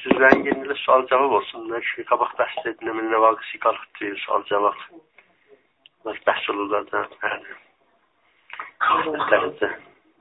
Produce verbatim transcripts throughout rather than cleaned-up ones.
Sizden yeniyle sual cevap olsunlar. Şu kabak bəhs edinəmin nə vaqısı qalıqdır, sual cevap. Bunlar bəhs olurlar da. Dərəcə.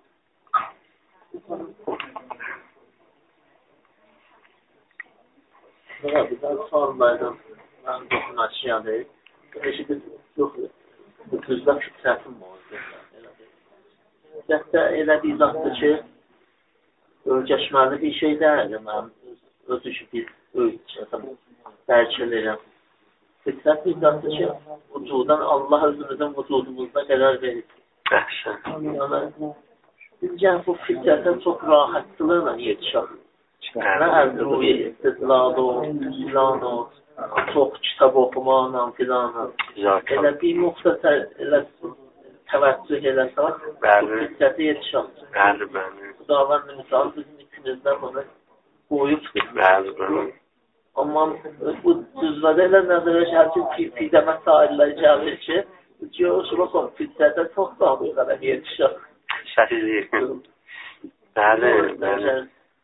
Bir daha suallardan ben dokunacağım. Eşit yok. Bu tüzlük şu səhvim oldu. Hətta elə bir zatdır ki, ölçəşməli bir şey deyil. Mən öz işi bir ölçəsəm, dərk edirəm. Fitrət bir zatdır ki, vücudan Allah özümüzün vücudumuzda qərar verir. Yəni, bizcə bu fitrətə çox rahatçılıqla yetişək. Nə əl-ruyə, istidlal o, filan o, çox kitab oxumaqla, filan o. Elə bir müxtəsər, elə təvəccüh eləsək, bu fitrətə yetişək. Bəli, bəli. Xudavənd misal bizim içimizdə bunu qoyubdur. Bəli, bəli. Amma bu düzlədə elə nəzərə gəlir ki, fidə məsailələr gəlir ki, yox, baxın, fitrətə çox daha bu qədər yetişək. Səhizlik. Bəli, bəli.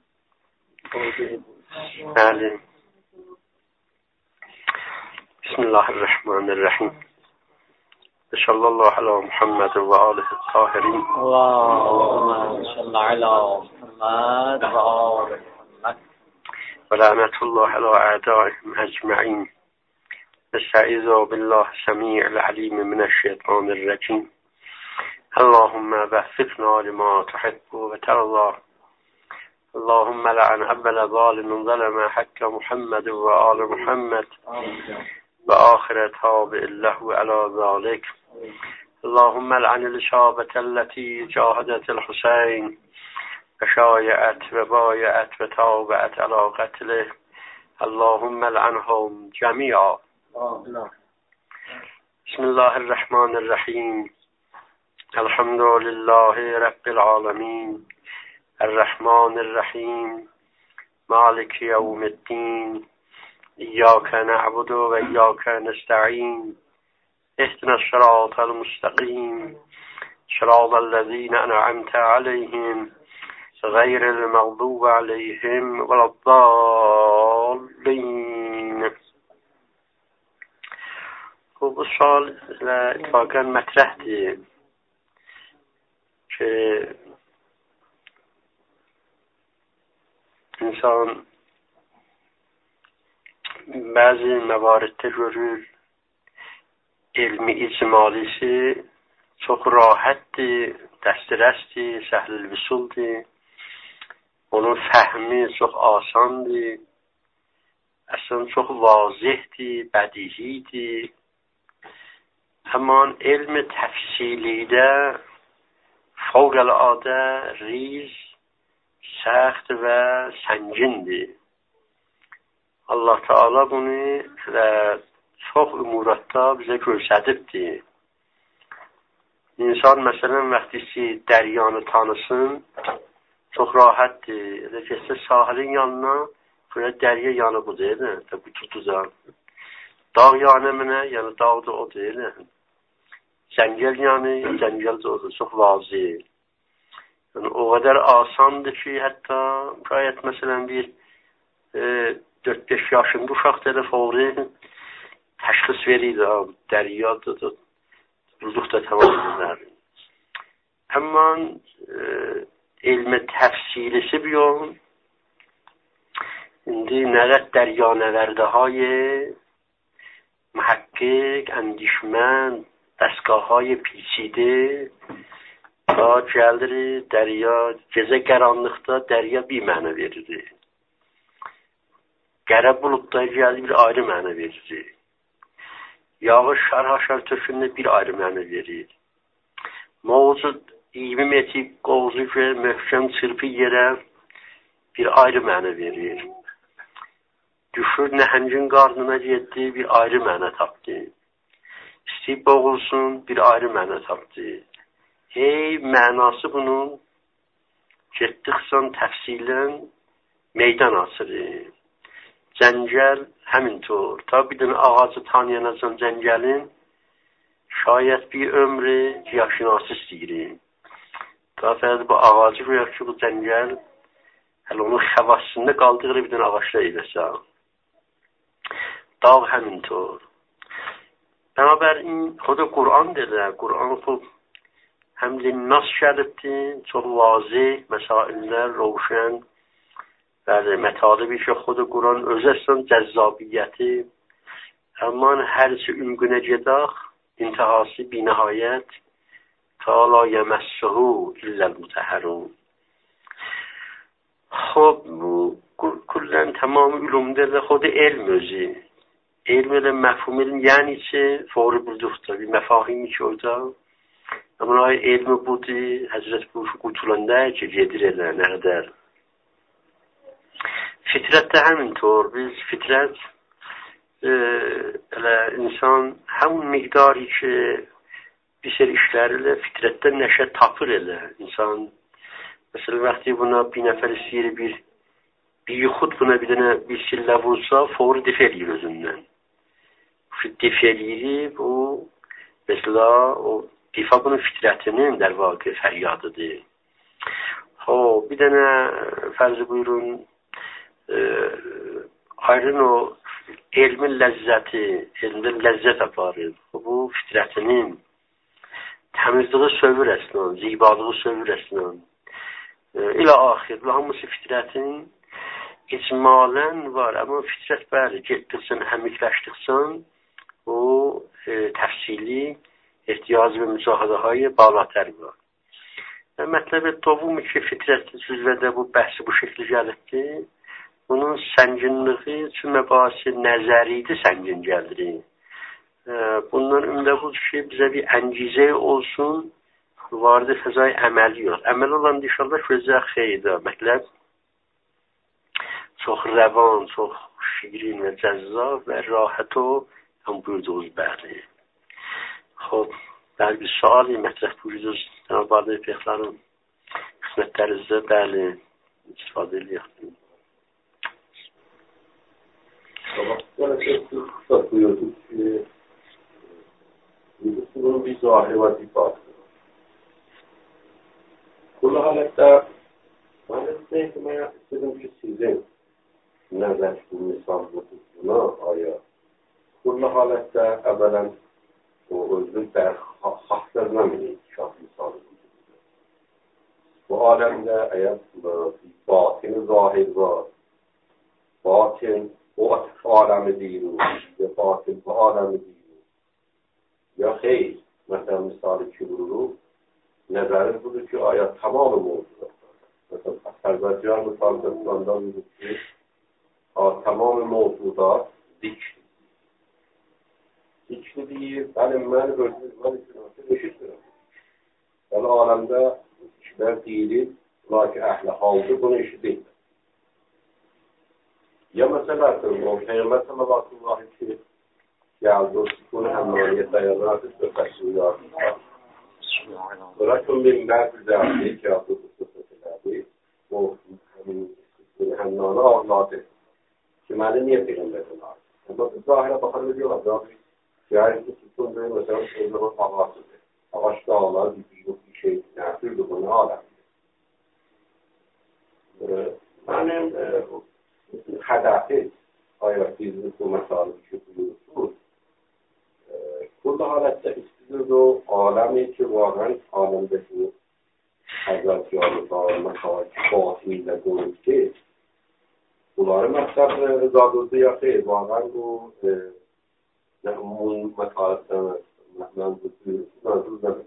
Bəli. Bismillahirrahmanirrahim. Sallallahu ala Muhammed və alihi tahirin. Allahümme sallallahu ala Muhammed və alihi Muhammed. Və lənətullah ala a'daihim ecma'in. Estaizu billah semi'il alim minəşşeytanirracim. Allahümme vəffifna lima tuhibbu və tərza. اللهم لعن أول ظالم ظلم حق محمد وآل محمد وآخر تابع له على ذلك. اللهم لعن الإصابة التي جاهدت الحسين وشايعت وبايعت وتابعت على قتله. اللهم لعنهم جميعا. بسم الله الرحمن الرحيم. الحمد لله رب العالمين الرحمن الرحيم مالك يوم الدين إياك نعبد وإياك نستعين اهدنا الصراط المستقيم صراط الذين أنعمت عليهم غير المغضوب عليهم ولا الضالين. Bu sual اتفاقا مطرحdir ki insan bəzi məvariddə görür elmi icmalisi çox rahatdır, dəstərəsdir, səhlül vüsuldur. Onun fəhmi çox asandır, əslən çox vazihdir, bədihidir. Həman elmi təfsilidə fövqəladə riz, səxt və səngindir. Allah Teala bunu və çox umuratda bizə göstəribdir. İnsan məsələn vaxtı ki dəryanı tanısın, çox rahatdır. Elə keçsə sahilin yanına, böyle dərya yanı bu deyil, bu tutacaq. Dağ yanı mənə, yəni dağ da o deyil. Cəngəl yanı, cəngəl də odur, çox vazih. Yani o kadar asandır ki hatta gayet mesela bir e, dört beş yaşında uşaq telefonu təşxis verir abi, dəryadır da buzluq da tamam edilər. Amma e, elmi təfsilisi bir yol indi nəqət dəryanəvərdə های محقق، اندیشمند، دستگاه های پیچیده تا gəlir dərya, gecə qaranlıqda dərya bir mənə verir. Qərə buludda gəlir bir ayrı mənə verir. Yağış şarhaşar tökündə bir ayrı mənə verir. Mavcud iyirmi metr qovuzu ki, möhkəm çırpı yerə bir ayrı mənə verir. Düşür nəhəngin qarnına getdi, bir ayrı mənə tapdı. İstəyib boğulsun, bir ayrı mənə tapdı. Hey, mənası bunun getdikcə təfsilən meydan açır. Cəngəl həmintor. Ta bir dənə ağacı tanıyanacaq cəngəlin şayət bir ömrü yaşınası istəyir. Ta fərdə bu ağacı qoyaq ki, bu cəngəl hələ onun xəvasında qaldığı bir dənə ağaçlar eləsə. Dağ həmintor. Binaenaleyh خود قرآن دیده. قرآن خب هم للناس شدیدی، çok واضح مسائلler روشن و مطالبی که خود قرآن özəsən cəzzabiyyəti amma hərsi ümgünə gedək intihası binəhayət ta la yəməssəhu illəl mutəhərun. خب bu کلن تمام علومده و خود علم özü. علم ilə məfhum elm yəni ki, fori bulduqda bir məfahimi ki orada. Amma elmi budur, Həzrət bu qutulanda ki, gedir elə, nə qədər. Fitrətdə həmintor, biz fitrət e, elə insan həmin miqdarı ki, bir sər işlər ilə fitrətdən nəşə tapır elə. İnsan, məsələn, vaxtı buna bir nəfər istəyir, bir bir yuxud buna bir dənə bir sillə vursa, fori dif eləyir özündən. Dif eləyir, bu, mesela, o difa bunun fitrətinin dər vaqi fəryadıdır. O, bir dənə fərzi buyurun, e, ayrın o elmin ləzzəti, elmdən ləzzət aparır. Bu fitrətinin təmizliği sövür əsnan, zibalığı sövür əsnan. E, ilə axir, bu hamısı fitrətin icmalən var, amma fitrət bəli, getdirsən, həmikləşdirsən, o e, təfsili ehtiyacı və mücahidəyə balatər var. Və mətləb dovumu ki, fitrət üzvədə bu bəhsi bu şəkli gəlibdi, bunun sənginliği üçün məbahisi nəzəriydi səngin gəldirir. E, bundan ümdə budur ki, bizə bir əncizə olsun, vardı fəzai əməli yox. Əməl olan inşallah gözə xeydə, mətləb çox rəvan, çox şirin və cəzzab və rahat o هم buyurduğunuz bəli. Xob, bəli bir suali mətrəh buyurdunuz. Cənab Balı Peyxların xidmətlərinizdə bəli istifadə edəyək. Sabahlar kısa buyurduk ki bunun bir zahir vazifası. Kulu halette ben size etmeye istedim ki sizin nəzər bu misalınızına aya Kullu halette evvelen o özlük der haslarına mı inkişaf misalı? Bu alemde eğer batini zahir var, batin o atıf alemi değil, ya batin bu alemi değil. Ya hayır, mesela misali ki vurulur, nəzərin budur ki, ayet tamamı mevzuda. Mesela Azərbaycan misallarından budur ki, tamamı mevzuda zikr. Zikri deyir, benim mən özüm, mən üçün eşitmirəm. Yəni, aləmdə kişilər deyilir, lakin əhli haldır, bunu eşidir. Ya məsələdir, o Peyğəmbər sallallahu ki, gəldi, o sükun həmmaniyə dayanardı, söhbəsi uyardı. Sonra ki, minbər düzəldi, ki, adı söhbət elədi, o sükun həmmanı ağladı. Ki, məni niyə Peyğəmbərdən ağladı? Yəni, zahirə baxarıq, yox, yani ki tutun böyle mesela o zaman ağaçlıdır. Ağaç dağlar, bir bir şey, nefirdi bunu alemdir. Yani hedafi ayet bizde bu mesele ki buyursunuz. Kullu halette istidir o alemi ki varan alemdeki Hazreti Allah'ın mesela batiniyle görür ki bunları mesela rızadırdı ya ki varan bu umum metaletlerine menzul menzul demek.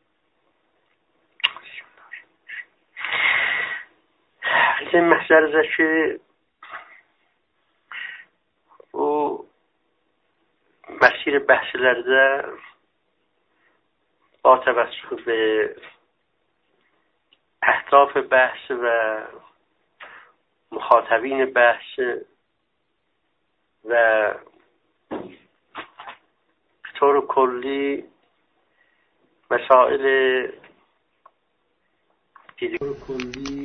Bizim məhzərizəki bu məsir bəhslərdə ba təvəssüq və əhdaf bəhsi və müxatəbin bəhsi və طور کلی مسائل طور کلی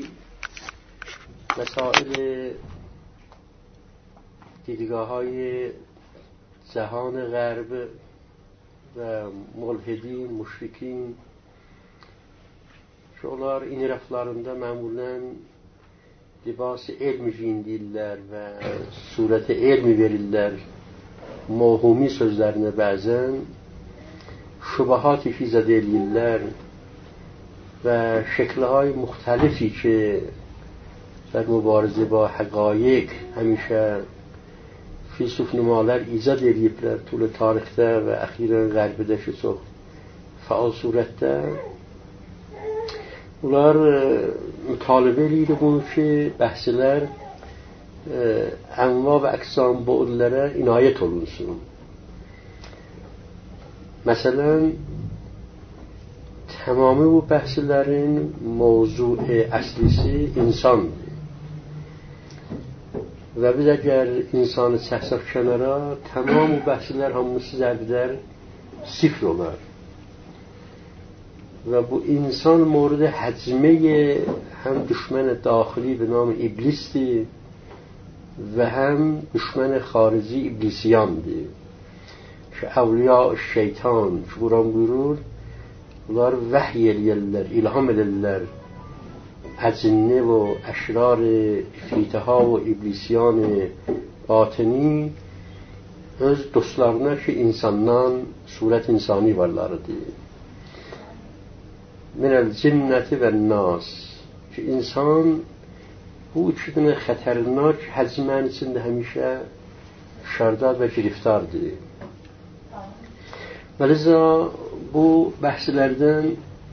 مسائل دیدگاه های جهان غرب و ملحدین مشرکین که onlar iniraflarında məmulən libas-ı elmi giyindirlər və surət-i elmi verirlər məhumi sözlərinə bəzən şübahat ifizad edirlər və şəkilهای müxtəlifi ki در مبارزه با حقایق همیشه فیلسوف نماlar ایجاد ediblər طول tarixdə və əxirən qərbdə ki çox faal surətdə bunlar mütalibə edir bunu ki bəhslər ənva və əqsam bu'dlərə inayət olunsun. Məsələn tamamı bu bəhslərin mövzu əslisi insandır. Və biz əgər insanı çəksək kənara, tamam bu bəhslər hamısı zərblər sifr olar. Və bu insan mورد həcmə həm düşmən daxili به نام iblisdir və həm düşmən xarici iblisiyandır. Ki əvliya şeytan ki Quran buyurur, bunlar vəhy eləyirlər, ilham edirlər əcinni və əşrar ifritəha və iblisiyan batini öz dostlarına ki insandan surət insani varlarıdır. Minəl cinnəti və nas ki insan bu üçünə xətərnak həcmən içində həmişə şərdad və giriftardır. Və liza bu bəhslərdən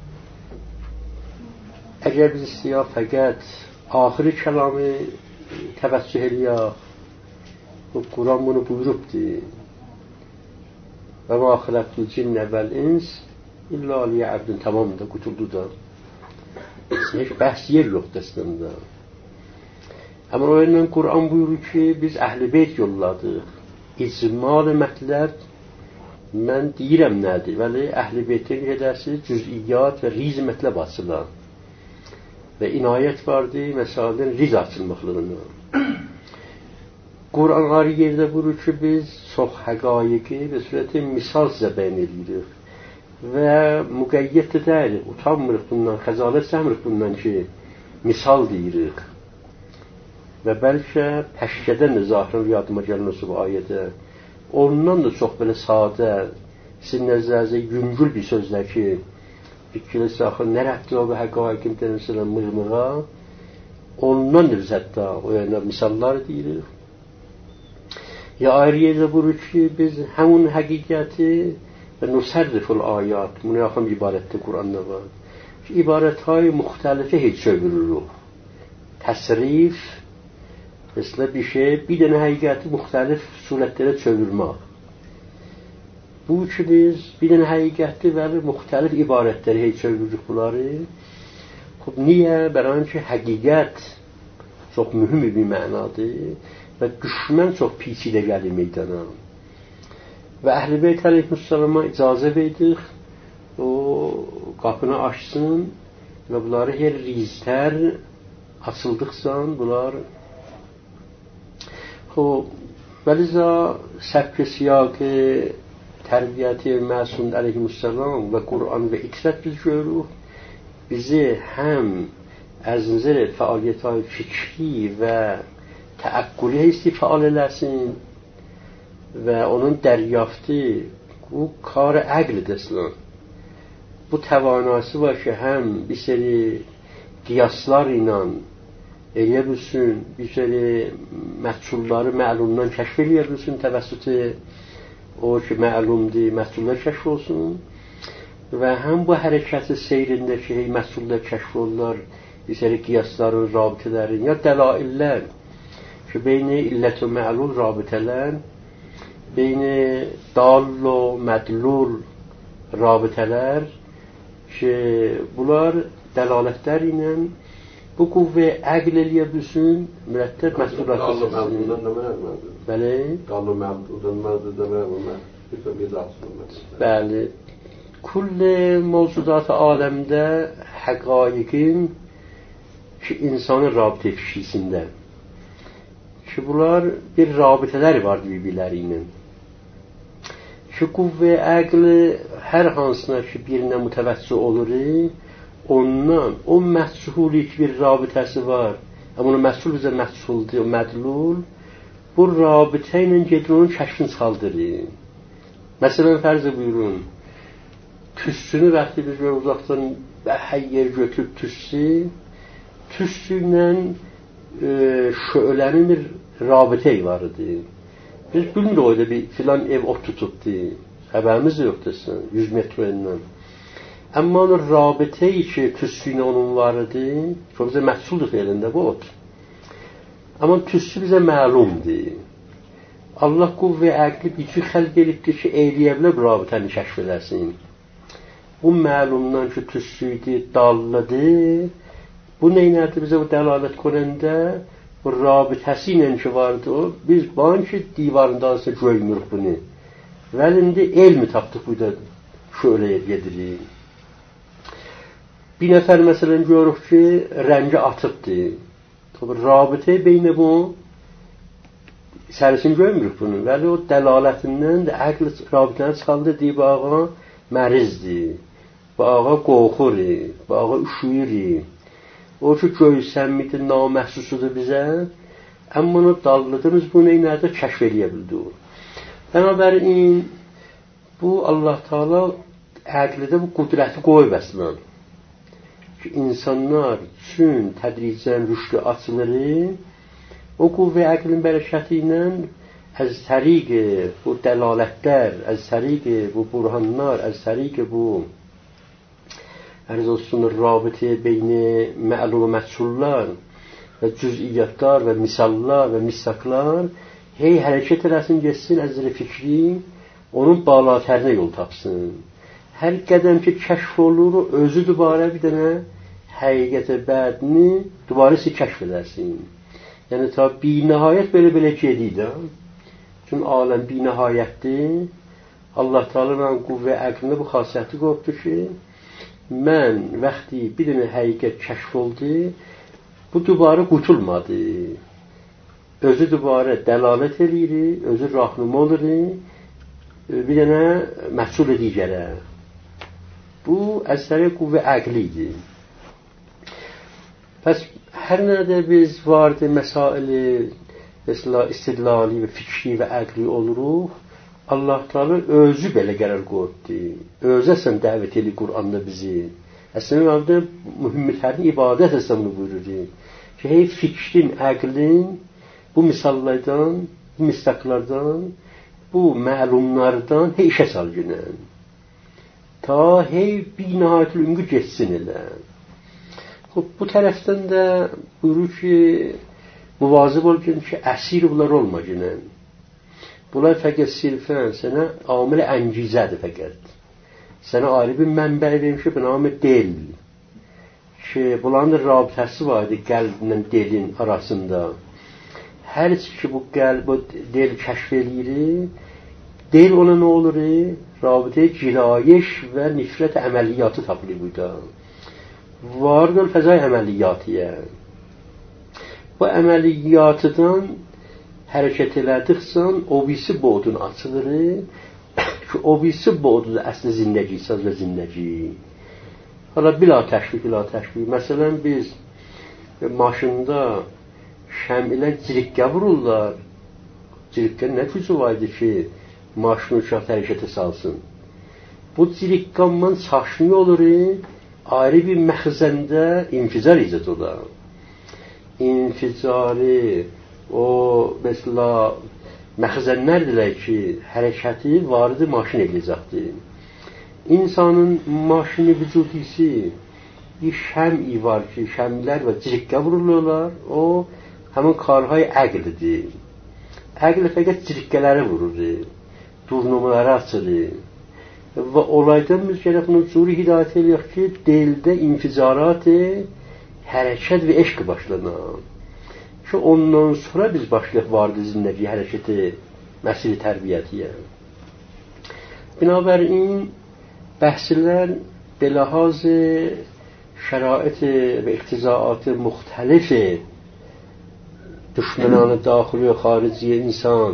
əgər biz istəyək fəqət axiri kəlamı təvəccüh eləyək, bu Quran bunu buyurubdur. Və mə xələqtul cinnə vəl ins illə liyə'budun, tamam da qutuldu da. Heç bəhs yer yoxdur əslində. Amma o ilə Quran buyurur ki biz əhl-i beyt yolladıq. İcmal mətləb mən deyirəm nədir, vəli əhl-i beytə gedərsi cüz'iyyat və riz mətləb açılar. Və inayət vardır məsələn riz açılmaqlarına. Quran ayrı yerdə buyurur ki biz çox həqaiqi və surəti misal sizə bəyan edirik. Və müqəyyət deyirik, utanmırıq bundan, xəcalət çəkmirik bundan ki misal deyirik. Və bəlkə pəşkədən də zahirən yadıma gəlməsi bu ayədə. Ondan da çox belə sadə, sizin nəzərinizə yüngül bir sözlər ki fikirləsə axı nə rəbti o və həqaiqin dənəsinə mığmığa, ondan da biz hətta o yana misallar deyirik. Ya ayrı yerdə buyurur ki biz həmun həqiqəti və nusərriful ayat, buna yaxın ibarətdə Quranda var. Ki ibarətهای müxtəlifi heç çövürürük. Təsrif mesela bir şey, bir dənə həqiqəti müxtəlif surətlərə çövürmək. Bu ki biz bir dənə həqiqətli və müxtəlif ibarətləri heç çövürürük bunları. Xub niyə? Bəran ki həqiqət çox mühüm bir mənadır və düşmən çox پیچیده gəlir meydana. Və Əhl-i Beyt əleyhissalama icazə verdik, o qapını açsın və bunları her riztər açıldıqsa bunlar və liza səbk siyaqı tərbiyəti məsum əleyhissalam və Quran və ikrət biz görürük. Bizi həm az nظر fəaliyyətlər fikri və təəqqüli istifade eləsin və onun dəryafti bu kar əqlidir. Bu təvanası var ki həm bir seri qiyaslar ilə eləyə bilsin, bir seri məhsulları məlumdan kəşf eləyə bilsin, təvəssütü o ki məlumdur, məhsullar kəşf olsun və həm bu hərəkəti seyrində ki məhsullar kəşf olurlar, bir seri qiyasların, rabitələrin ya dəlaillər ki beyni illət və məlul rabitələr, beyni dal və mədlul rabitələr ki bunlar dəlalətlər ilə bu qüvvə əql eləyə bilsin, mürəttəb məhsullar kəşf olsun. Bəli? Qalı məmdudan məmdudan məmdudan bəli. Kull mevzudat aləmdə həqaiqin ki insanın rabitə kişisində ki bunlar bir rabitələr var bir-birləri ilə ki qüvvə əql hər hansına ki birinə mütəvəccüh olur ondan o məhsulik bir rabitəsi var اما اون مسئول bize مسئولdur و مدلول bu rabıta ilə gedir onun kəşfini çaldırır. Məsələn fərz buyurun, tüssünü vaxtı biz böyle uzaqdan hər yer götürüb tüssü, tüssü ilə e, şölənin bir rabıtəyi var idi. Biz bilmirik o da bir filan ev ot tutubdu. Xəbərimiz yoxdur sən, yüz metrəndən. Amma onun rabıtəyi ki, tüssü ilə onun var idi, çox bizə məhsuldur elində bu ot. Amma tüssü bizə məlumdur. Allah quvvə əqli gücü xəlq edibdir ki, eyləyə bilər bu rabitəni kəşf edəsin. Bu məlumdan ki, tüssüydü, dallıdır. Bu neynədir bizə bu dəlalət konəndə? Bu rabitəsi ilə ki vardı o, biz bağın ki, divarında alsa görmürük bunu. Vəlində elmi tapdıq bu da şöyle yedirik. Bir nəfər məsələn görürük ki, rəngi atıbdır. Tabi rabitə beynə bu sərisini görmürük bunu. Vəli o dəlalətindən də əql rabitəni çıxaldı deyib, bu ağa mərizdir, bu ağa qorxurir, bu ağa üşüyür. O ki göysənmidir, naməhsusudur bizə. Amma onu dallıdınız, bu neynədir? Kəşf eləyə bildi o. Bənabərin, bu Allah Teala əqlidə bu qudrəti qoyub əslən. Ki, insanlar üçün tədricən rüşdü açılır, o quvvə əqlin bərəkəti ilə əz təriqi bu dəlalətlər, əz təriqi bu burhanlar, əz təriqi bu ərz olsun rabitə beyni məlum və məhsullar və cüz'iyyatlar və misallar və misaklar hey hərəkət eləsin, geçsin əzri fikri, onun balatərinə yol tapsın. Hər qədəm ki kəşf olur, özü dübarə bir dənə həqiqətə bədini dübarə si kəşf edərsin. Yəni ta binəhayət belə-belə gediydə. Çünki aləm binəhayətdir. Allah Teala mən quvvə əqlində bu xasiyyəti qoyubdur ki, mən vaxtı bir dənə həqiqət kəşf oldu, bu dübarə qutulmadı. Özü dübarə dəlalət eləyir, özü rahnuma olur, bir dənə məhsul edigərə. Bu əsəri quvvə əqlidir. Pəs hər nədə biz vardı məsaili mesela istidlali və fikri və əqli oluruq, Allah Teala özü belə qərar qoyubdu. Özü əsən dəvət eli Qur'anda bizi. Əslində məndə mühümmitlərin ibadət əslində buyurur. Ki, hey fikrin, əqlin bu misallardan, bu mistaklardan, bu məlumlardan hey işə sal günən. Ta hey bir nəhayətül ümgü geçsin elə. Bu tərəfdən də buyurur ki, muvazib ol ki, əsir bunlar olma günən. Bunlar fəqət sirfən sənə amil əngizədir fəqət. Sənə ayrı bir mənbə verim ki, bu namı del. Ki, bunların rabitəsi var idi qəlblə delin arasında. Hər ki, bu qəlb, bu del kəşf eləyir, del ona nə olur? Rabitə cirayiş və nifrət əməliyyatı tapılır burada. Vardır fəzai əməliyyatiyə. Bu əməliyyatıdan hərəkət elədiksən, o birisi bodun açılır ki, o birisi bodudur əsli zindəgi, söz və zindəgi. Hala bila təşvik, bila təşvik. Məsələn, biz maşında şəm ilə cirikqə vururlar. Cirikqə nə gücü vardı ki, maşını uçaq hərəkətə salsın? Bu cirikqandan çaşmı olur, ayrı bir məxzəndə inficar icad olar. İnficarı, o mesela məxzənlərdirlər ki, hərəkəti vardı maşın edəcəkdir. İnsanın maşını vücudisi bir şəmi var ki, şəmlər və cirikqə vururlar, o həmin karhay əqlidir. Əqli fəqət cirikqələri vurur, durnumaları açılır. Və olaydan biz gərək bunu curi hidayət eləyək ki, dildə inficarat, hərəkət və eşq başlanar. Ki, ondan sonra biz başlayaq vardı zindəgi hərəkəti, məsili tərbiyyətiyə. Binabərin, bəhsilər beləhaz şərait və iqtizaatı müxtəlif düşmənanı daxili və xarici insan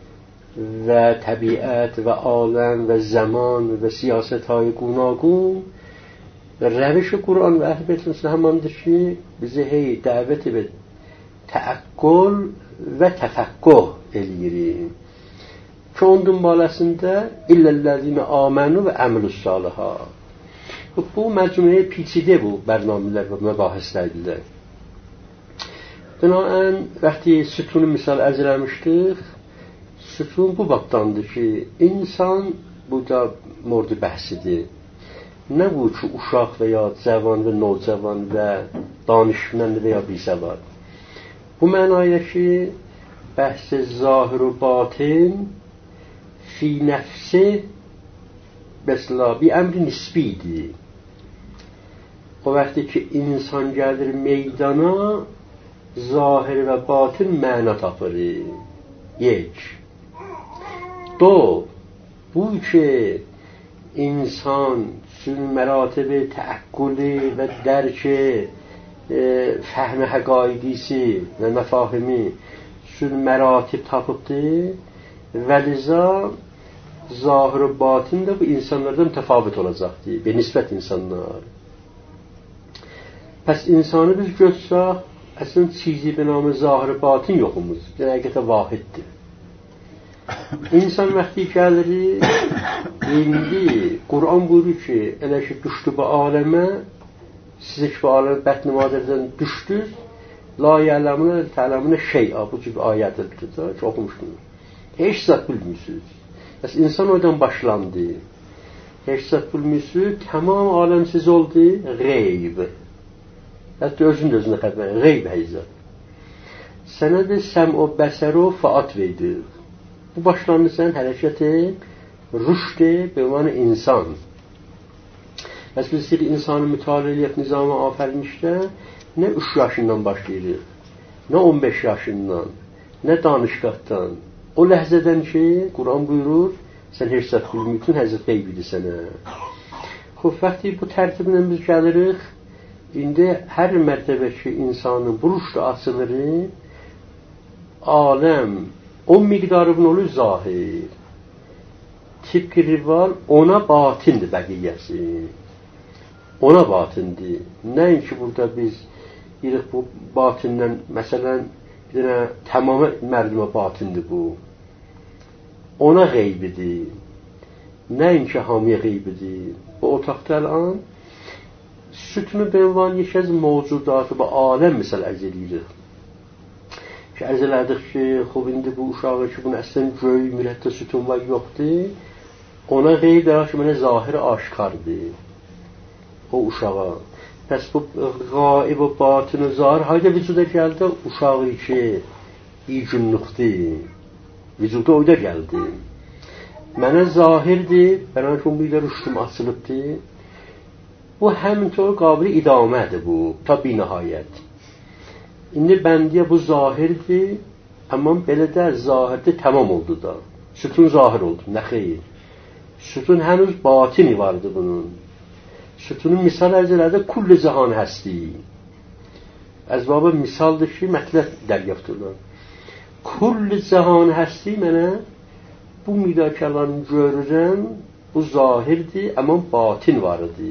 və təbiət və aləm və zaman və siyasət های گوناگون və rəviş Qur'an və əhl-i beytin həmandır ki, bizi hey dəvət edib təəqqül və təfəqqüh eləyirik. Ki onun dünbaləsində illəlləzine amenu və əmilus salihat. Bu məcmuəyə پیچیده bu برنامه‌lər və məbahislərdir. Binaən vəqti sütunu misal ərz eləmişdik. Sütun bu babdandır ki, insan bu da mورد bəhsidir. Nə bu ki, uşaq və ya cavan və navcavan və danışmən və ya bisəvad. Bu mənaya ki, bəhs zahir و باطن فی نفسه مثلا bir əmr nisbidir. O vaxtı ki, insan gəlir meydana, zahir və batin məna tapır. یک. دو. Bu ki, insan sün məratib-i təəqqüli və dərki fəhm-i həqaiqisi və məfahimi sün məratib tapıbdır və liza zahir و batin də bu insanlardan mütəfavit olacaqdır. Be nisbət insanlar. Pəs insanı biz görsək, əslən çizi be namı zahir و batin yoxumuz. Yəni həqiqətə vahiddir. İnsan vaxtı gəlir, indi Qur'an buyurur ki, elə ki düşdü bu aləmə, siz ki bu aləmə bətn-i madərdən düşdünüz, la yələmünə tələmünə şey'a, bu cür ayədir ki, oxumuşsunuz. Heç zat bilmirsiniz. Bəs insan oradan başlandı. Heç zat bilmirsiniz, tamam aləm siz oldu, qeyb. Hətta özün də özünə xəbər, qeyb həyzat. Sənə də səm o bəsər o faat verdir. Bu başlandı sən hərəkəti, rüşd-i bemanı insan. Bəs biz bir insanı mütaliyyət nizamı afərmişdə, nə üç yaşından başlayırıq, nə on beş yaşından, nə danışqatdan. O ləhzədən ki, Quran buyurur, sən heç zat bilmirsən, Həzrət qeybidir sənə. Xub, vaxtı bu tərtiblə biz gəlirik, indi hər mərtəbə ki, insanın bu rüşd açılır, aləm, o miqdarı olur zahir. Tipki rival ona batindir bəqiyyəsi. Ona batindir. Nəinki burada biz deyirik bu batindən, məsələn, bir dənə tamamı mərdimə batindir bu. Ona qeybidir. Nəinki hamiyə qeybidir. Bu otaqda əlan sütunu benvan yeşəz mövcudatı bu aləm misal ərz edirik. Ki ərz elədik ki, xub indi bu uşağı ki, bunun əslən göy, mürətdə sütun var yoxdur. Ona qeyb də ki, mənə zahiri aşkardır. O uşağa. Pəs bu qaib və batın-ı zahir hayda vücuda gəldi, uşağı ki, iyi günlükdir. Vücuda oyda gəldi. Mənə zahirdir, bənə ki, bu ilə rüştüm açılıbdır. Bu həmintör qabili idamədir bu, ta bir nihayət. İndi bəndiyə bu zahirdir, amma belə də zahirdə tamam oldu da. Sütun zahir oldu, nə xeyir. Sütun hənuz batini vardı bunun. Sütunun misal ərzilərdə kulli cahan həsdi. Əzbabı misaldır ki, mətləb dəryaftırlar. Kulli cahan həsdi mənə bu müdəkələrini görürəm, bu zahirdir, amma batin vardı.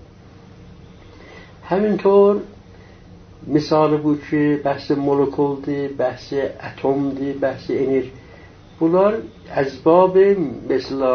Həmintor misalı bu ki, bəhs-i molekuldur, bəhs-i atomdur, bəhs-i enerji. Bunlar əzbab-ı mesela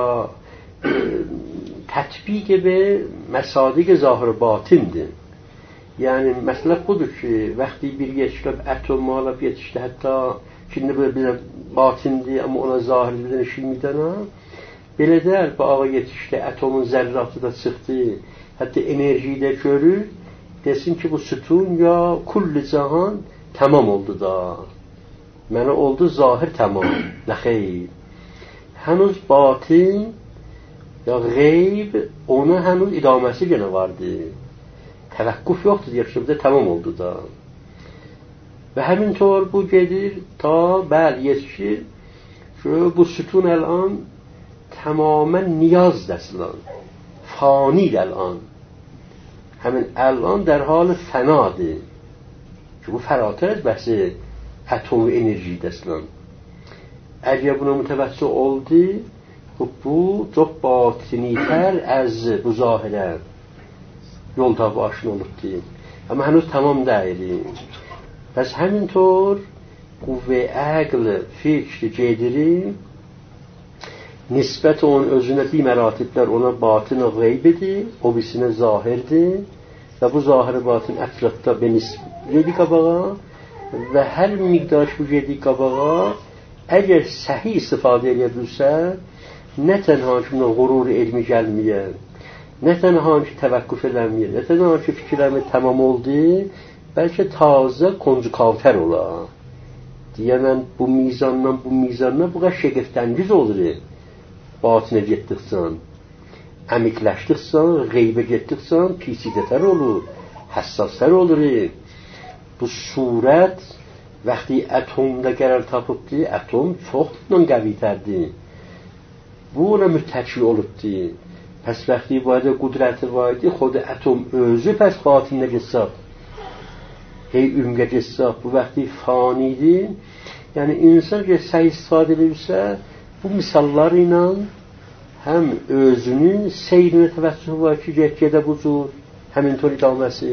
tətbiq və məsadiq zahir batindir. Yəni, məsələb budur ki, vaxtı bir yetişləb ətom alıb yetişdi, hətta şimdi belə batindir, amma ona zahir bir şimdidənə. Belə deyər, bu ağa yetişdi, atomun zərratı da çıxdı, hətta enerjiyi də görür, desin ki, bu sütun ya kulli cahan tamam oldu da. Mənə oldu zahir tamam, nə xeyr. Hənuz batin ya qeyb, ona hənuz idaməsi yenə vardı. Təvəqqüf yoxdur, deyək ki, tamam oldu da. Və həmin tör bu gedir, ta bəl yetişir ki, bu sütun əl-an tamamən niyaz dəslan, fanid əl-an. Həmin əl-an در حال fənadır. Ki, bu fəratər az bəhsi atomi enerji dəslan. Əgər buna mütəvəssi oldu, bu çox batinitər əz bu zahirə yol tabi aşın olubdur. Amma hənuz tamam deyil. پس همینطور قوه عقل فکر جدری نسبت اون özüne bir məratiblər ona batın qeybidir, o birisine zahirdir və bu zahir batın ətrafda benisbət qabağa və hər miqdar bu gediyi qabağa əgər səhih istifadə edə bilsə, nə tənha ki qurur elmi gəlməyə, nə tənha ki təvəqqüf eləməyə, nə tənha ki fikirləmə tamam oldu, bəlkə tazə konjuktivlər ola. Deyənən bu mizandan bu mizandan bu qədər şəgəftəngiz olur. Batına getdiksən, əmikləşdiksən, qeybə getdiksən, pisidətər olur, həssaslar olur. Bu surət vəqti atomda qərar tapıbdı, atom çoxla qəvitərdir. Bu ona müttəki olubdu. Pəs vəqti bayda qudrəti vardı, xod atom özü pəs batında getsaq. Hey ümgə getsaq, bu vəqti fanidir. Yəni insan ki, səy istifadə edirsə, bu misallar ilə həm özünün seyrinə təvəccüh var ki, gedə bucur, həmintor idaməsi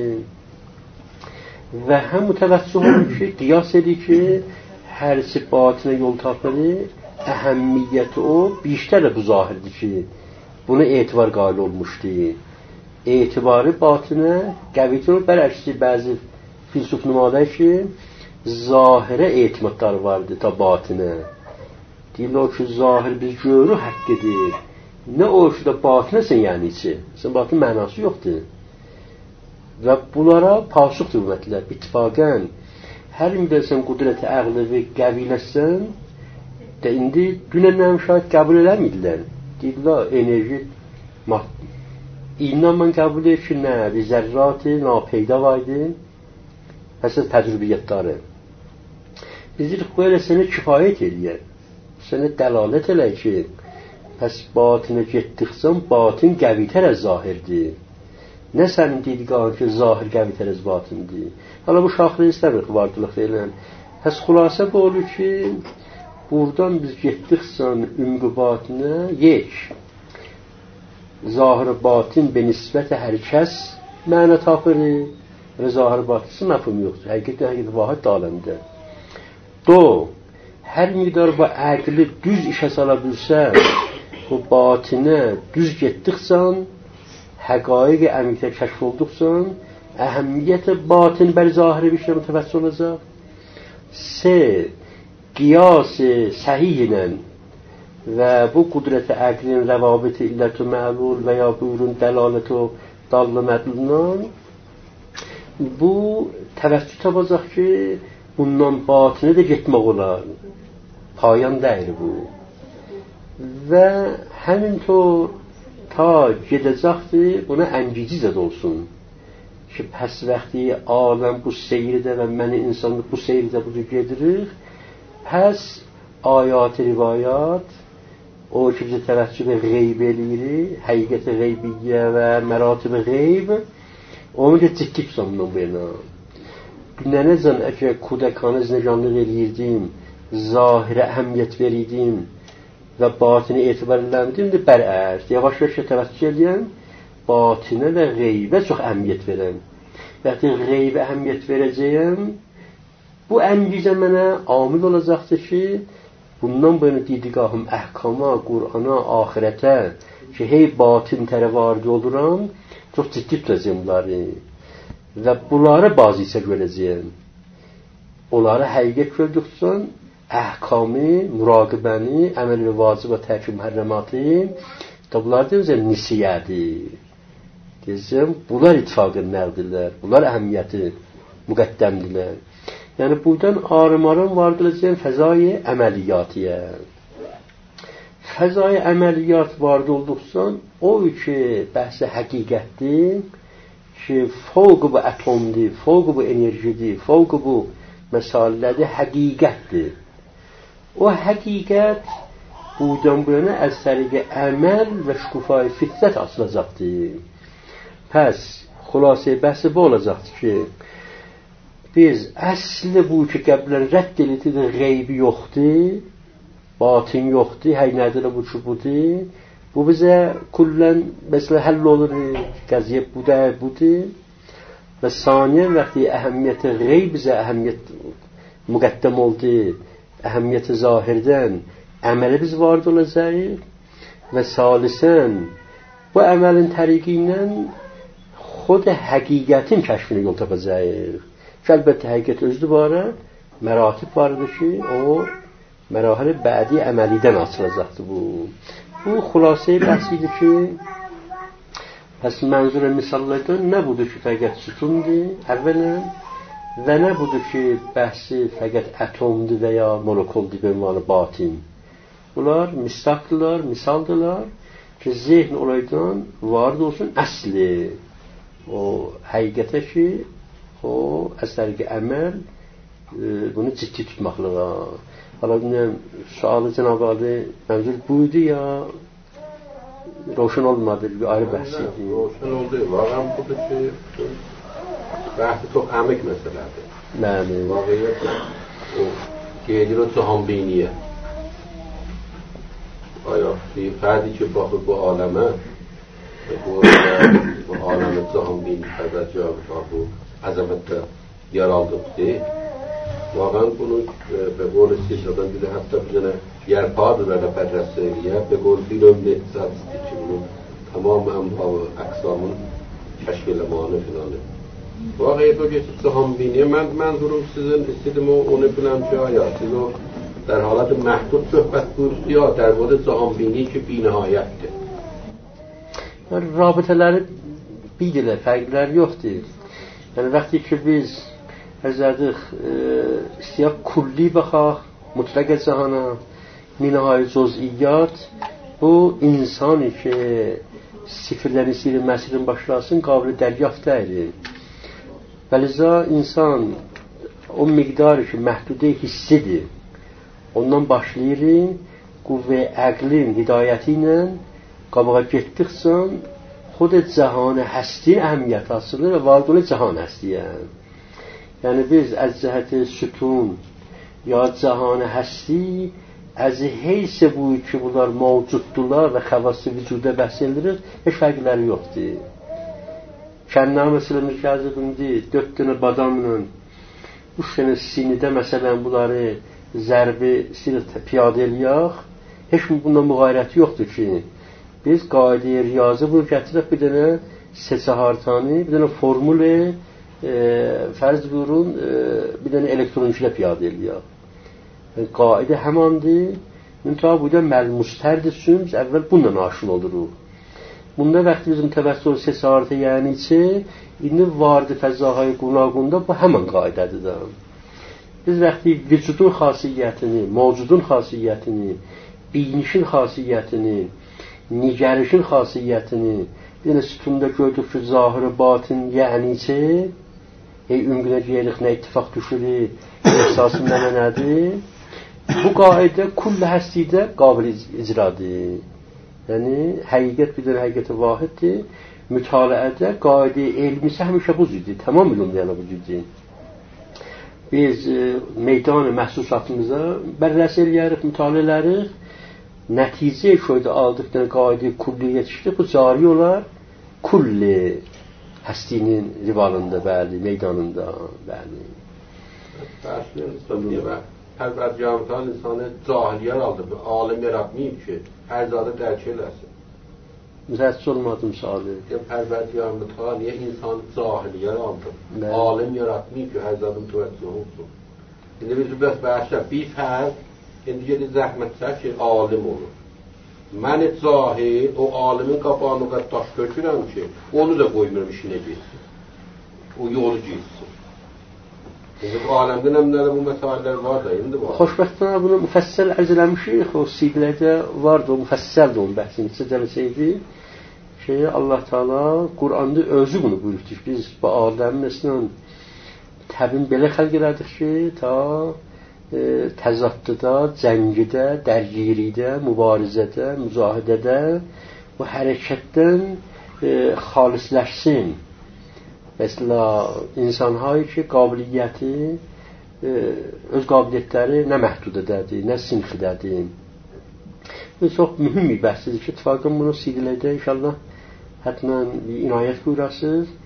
və həm mütəvəccüh olur ki, qiyas edir ki, hərisi batinə yol tapır, əhəmmiyyəti o, biştər bu zahirdir ki, buna etibar qail olmuşdur. Etibarı batinə qəvidir olur, bərəksi bəzi filsuf nümadə ki, zahirə etimadlar vardır ta batinə. Deyirlər ki, zahir biz görü haqq edir. Nə o ki, batinəsən yəni içi. Sən batin mənası yoxdur. Və bunlara pasıqdır ümumiyyətlə, ittifaqən. Hər müddəsən qudrəti əqləvi qəviləsən, də indi dünəndən şahid qəbul eləmədilər. Deyirlər, enerji, İllə mən qəbul edir ki, nə, bir zərratı, napeyda vardı, həsən təcrübiyyətləri. Biz deyirik, böyle sənə kifayət edir. Sənə dəlalət elə ki, pəs batinə getdiksən, batin qəvitər əz zahirdir. Nə sənin dediqan ki, zahir qəvitər əz batindir. Hala bu şaxlı istəmirik, vardılıq deyilən. Pəs xülasə bu olur ki, buradan biz getdiksən ümqü batinə, yek. Zahir batin benisbət hər kəs mənə tapır və zahir batinsi məfhum yoxdur. Həqiqət həqiqət vahid aləmdə. Do, hər miqdar bu əqli düz işə sala bilsə, bu batinə düz getdiksən, həqaiqi əmikdə kəşf olduqsan, əhəmmiyyət batin bəli zahiri bir şey mütəvəssi olacaq. Se, qiyas-ı səhih ilə və bu qudrət-i əqlin rəvabit-i illət-ü mə'lul və ya buyurun dəlalət-ü dallı mədlunan bu təvəssüt tapacaq ki, bundan batinə də getmək olar. Payan deyir bu. Və həmintor ta gedəcəkdir, buna əngicizət olsun. Ki, pəs vəqti aləm bu seyirdə və məni insanlıq bu seyirdə budur gedirik, pəs ayat-ı rivayat, o ki, bizə təvəccüb qeyb eləyirik, həqiqət-i qeybiyyə və məratib-i qeyb, onu ki, ciddi tutam bundan bu yana. Nənəcən əgər kudəkanı zinəcanlıq eləyirdim, zahirə əhəmiyyət verirdim və batini etibar eləmirdim, də bərərs, yavaş-yavaş təvəccüh eləyəm, batinə və qeybə çox əhəmiyyət verəm. Bəti qeybə əhəmiyyət verəcəyəm, bu əngizə mənə amil olacaqdır ki, bundan böyle didiqahım əhkama, Qur'ana, ahirətə ki, hey batin tərəvardi oluram, çox ciddi tutacağım bunları. Və bunları bazı isə görəcəyəm. Onları həqiqət gördüksən, əhkamı, müraqibəni, əməl və vacib və tərk mühərrəmatı, da bunlar deyəcəm, nisiyədir. Deyəcəm, bunlar ittifaqın nəqdirlər, bunlar əhəmiyyəti müqəddəmdirlər. Yəni, buradan arımarın vardılacaq fəzai əməliyyatiyə. Fəzai əməliyyat vardı olduqsan, o ki, bəhsə həqiqətdir, ki, fövqü bu ətomdir, fövqü bu enerjidir, fövqü bu məsələdir, həqiqətdir. O həqiqət buradan bu yana əz təriqə əməl və şükufay fitrət açılacaqdır. Pəs, xülasə bəhsi bu olacaqdır ki, biz əsli bu ki, qəblən rədd edilir, qeybi yoxdur, batin yoxdur, həy nədir bu ki, budur. Bu bizə kullən, məsələ həll olur, qəziyyət budur, budur. و ثانیا وقتی اهمیت غیب bize اهمیت müqəddəm oldu, əhəmiyyəti zahirdən əməli biz varid olacaq və salisən bu əməlin təriqi ilə xud həqiqətin kəşfini yol tapacaq. Ki, əlbəttə həqiqət özü var, məratib vardır ki, o mərahil bədi əməlidən açılacaqdır bu. Bu xülasəyə bəhsidir ki, pəs mənzur misallardan nə budur ki, fəqət sütundur, əvvələn, və nə budur ki, bəhsi fəqət ətomdur və ya molekuldur və ünvanı batin. Bunlar misdaqdırlar, misaldırlar ki, zehn olaydan varid olsun əsli. O həqiqətə ki, o əsərki əməl e, bunu ciddi tutmaqlığa. Hala bilməyəm, sualı Cenab-ı Ali mənzur buydu ya roşun olmadı, bir ayrı bəhsiydi. Roşun oldu, vaqam budur ki, bəhsi çox əmik məsələdir. Bəli. Vaqiyyət o gelir o cahanbeyniyə. Aya, bir fərdi ki, baxır bu aləmə, bu, bu aləmə cahanbeyni fərdəcə bu əzəmətdə yer aldıqdır. Vaqan bunu به قول استشهادان دیده حتی بزنه یرپا داره بررسیه به قول بیرون اقتصادistik ki bunun tamam emha ve aksamın keşf elemanı filanı. Vaqiyyət o geçib cahanbeyniyə. Mən mənzurum sizin istedim o onu biləm ki, aya siz o در حالت محدود صحبت buyurdu ya در مورد cahanbeyni ki binihayətdir. Rabitələri bilirlər, fərqləri yoxdur. Yəni vaxtı ki biz əzədik e, istəyək kulli baxaq, mutlaq cahana, minahayı cüz'iyyat, bu insanı ki sifirdən istəyir məsəlin başlasın, qabili dəryaft deyil. Bəliza insan o miqdarı ki məhdudə hissidir, ondan başlayır, qüvvə əqlin hidayəti ilə qabağa getdikcə xud cahanı həsti əhəmiyyət asılır və vardır cahan həstiyə. Yəni biz az cəhəti sütun ya cahanı həsti az heysə bu ki bunlar mövcuddurlar və xəvası vücuda bəhs edilir, heç fərqləri yoxdur. Kəndinə məsələmiz gəzibindi, dörd dənə badamla üç dənə sinidə məsələn bunları zərbi silət piyadə eləyək, heç bundan müğayrəti yoxdur ki, biz qaidə-i riyazı bunu gətirək bir dənə seçahartani, bir dənə formülə e, fərz buyurun, e, bir dənə elektroniklə piyadə eləyək. Yəni, qaidə həmandır, müntəha bu da məlmustərdir sümz, əvvəl bununla aşın oluruq. Bunda vaxtı bizim təbəssür seçahartı yəni ki, indi vardı fəzahayı qunaqunda bu həmən qaidədir də. Biz vaxtı vücudun xasiyyətini, mövcudun xasiyyətini, binişin xasiyyətini, nigarişin xasiyyətini, bir dənə sütunda gördük ki, zahiri batin yəni ki, ey ümgünə deyirik, nə ittifaq düşürük, ehsası mənə nədir? Bu qaidə kulli həstidə qabil icradır. Yəni, həqiqət bir dənə həqiqəti vahiddir. Mütaliədə qaidə elmisi həmişə bu cüzdür, tamam bilməyənə bu cüzdür. Biz e, meydanı məhsusatımıza bərrəs eləyərik, mütaliələrik, nəticə şöydə aldıqdan qaidə kulli yetişdir, bu cari olar kulli həstinin rivalında, bəli, meydanında, bəli. Bəşliyən istədiyə və pərvərdigarlıqdan insanı cahiliyyər aldı, alim yaratmayıb ki, hər zadı dərk eləsin. Müzətçi olmadım salı. Pərvərdigarlıqdan niyə insanı cahiliyyər aldı, alim yaratmayıb ki, hər zadı mütəvəccüh olsun. İndi biz bəs bəşlər, bir fərq, indi gedir zəhmət çək ki, alim olur. Mən cahil, o alimin qabağını o qədər daş tökürəm ki, onu da qoymuram işinə getsin. O yolu getsin. İndi bu aləmdə nəmlərə bu məsələlər var da, indi var. Xoşbəxtənə bunu müfəssəl ərz eləmişik, o siqlədə vardı, o müfəssəldir onun bəhsini, sizə delisəydi ki, Allah Teala Qur'anda özü bunu buyurdur. Biz bu aləmin məsələn təbin belə xəlq elədik ki, ta e, təzaddıda, cəngidə, dərgiridə, mübarizədə, müzahidədə bu hərəkətdən e, xalisləşsin. Mesela insanlar ki qabiliyyəti, e, öz qabiliyyətləri nə məhdudədədir, nə sinxidədir. Bu çox mühüm bir bəhsdir ki, ittifaqın bunu sidlədə inşallah hətmən inayət buyurasınız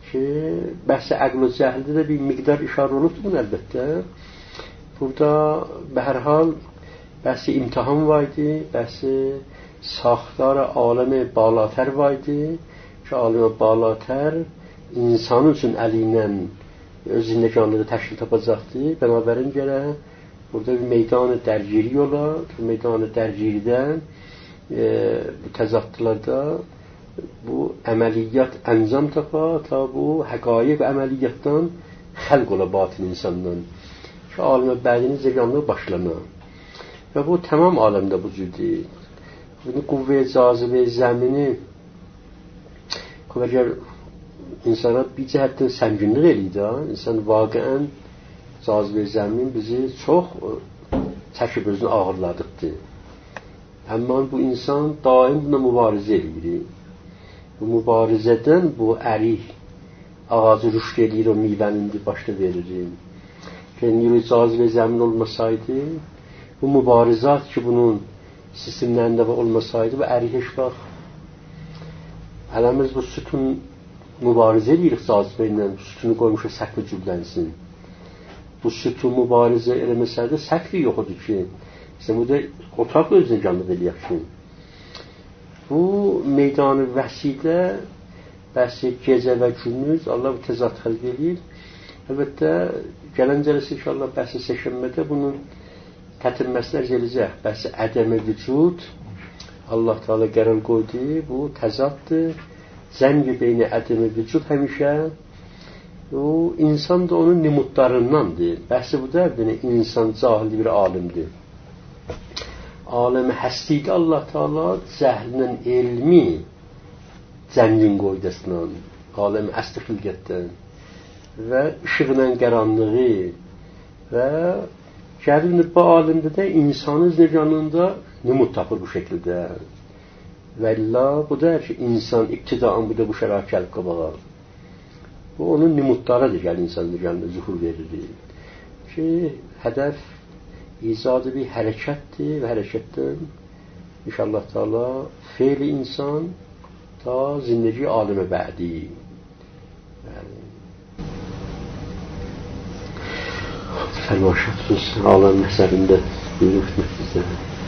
ki bəhs əql və cəhildə də bir miqdar işarə olubdur bunun əlbəttə. Burada به هر حال بحث imtihan var idi, bəhs saxtar aləm balatər var idi ki, aləm balatər insan üçün əli ilə öz zindəkanlığı təşkil tapacaqdı. Bənabərin gərək burada bir meydan dərgiri ola, bu meydan dərgiridə e, bu təzadlılarda bu əməliyyat əncam tapa ta bu həqaiq əməliyyatdan xəlq ola batin insandan ki, aləm bədinin zəganlığı başlana. Və bu tamam aləmdə vücudu. Bunu qüvvə cazibə zəmini əgər insana bir cəhətdən sənginlik eləyir, insan vaqiən cazibə zəmin bizi çox çəkib özünü ağırladıqdır. Amma bu insan daim buna mübarizə eləyir. Bu mübarizədən bu ərik ağacı rüşd eləyir, o meyvəni başda verir. Ki, niyru cazibə zəmin olmasaydı, bu mübarizat ki, bunun sistemlərində olmasaydı, bu ərik heç vaxt Hələmiz bu sütun mübarizə edirik cazibə ilə, sütunu qoymuşa səkli cüblənsin. Bu sütun mübarizə eləməsəydə səkli yox odur ki, işte bu da otaq özünü canlı eləyək ki. Bu meydanı vəsidə bəhsi gecə və gündüz Allah bu təzad xəlq edir. Əlbəttə, gələn cələsi inşallah bəhsi seçənmədə bunun tətinməsinə gələcək. Bəhsi ədəmə vücud Allah Teala qərar qoydu, bu təzaddır. Zəngi beyni ədəmə vücud həmişə o insan da onun nimudlarındandır. Bəhsi bu da insan cahil bir alimdir. Aləmi həstidə Allah Teala cəhlinin elmi zəngin qoydasından, aləmi əsli xilqətdən və işığının qaranlığı və gəlin bu alimdə də insanın zəcanında nimud tapır bu şəkildə. Və illa bu da ki, insan ibtidaən bu da bu şərait gəlib qabağa. Bu onun nimudlarıdır, gəl insan zəcanında zuhur verir. Ki, hədəf icadı bir hərəkətdir və hərəkətdən inşallah Teala feyli insan ta zindagi aləmə bə'di. Yəni Fəlvaşatımız aləm məsəlində buyurub bizə.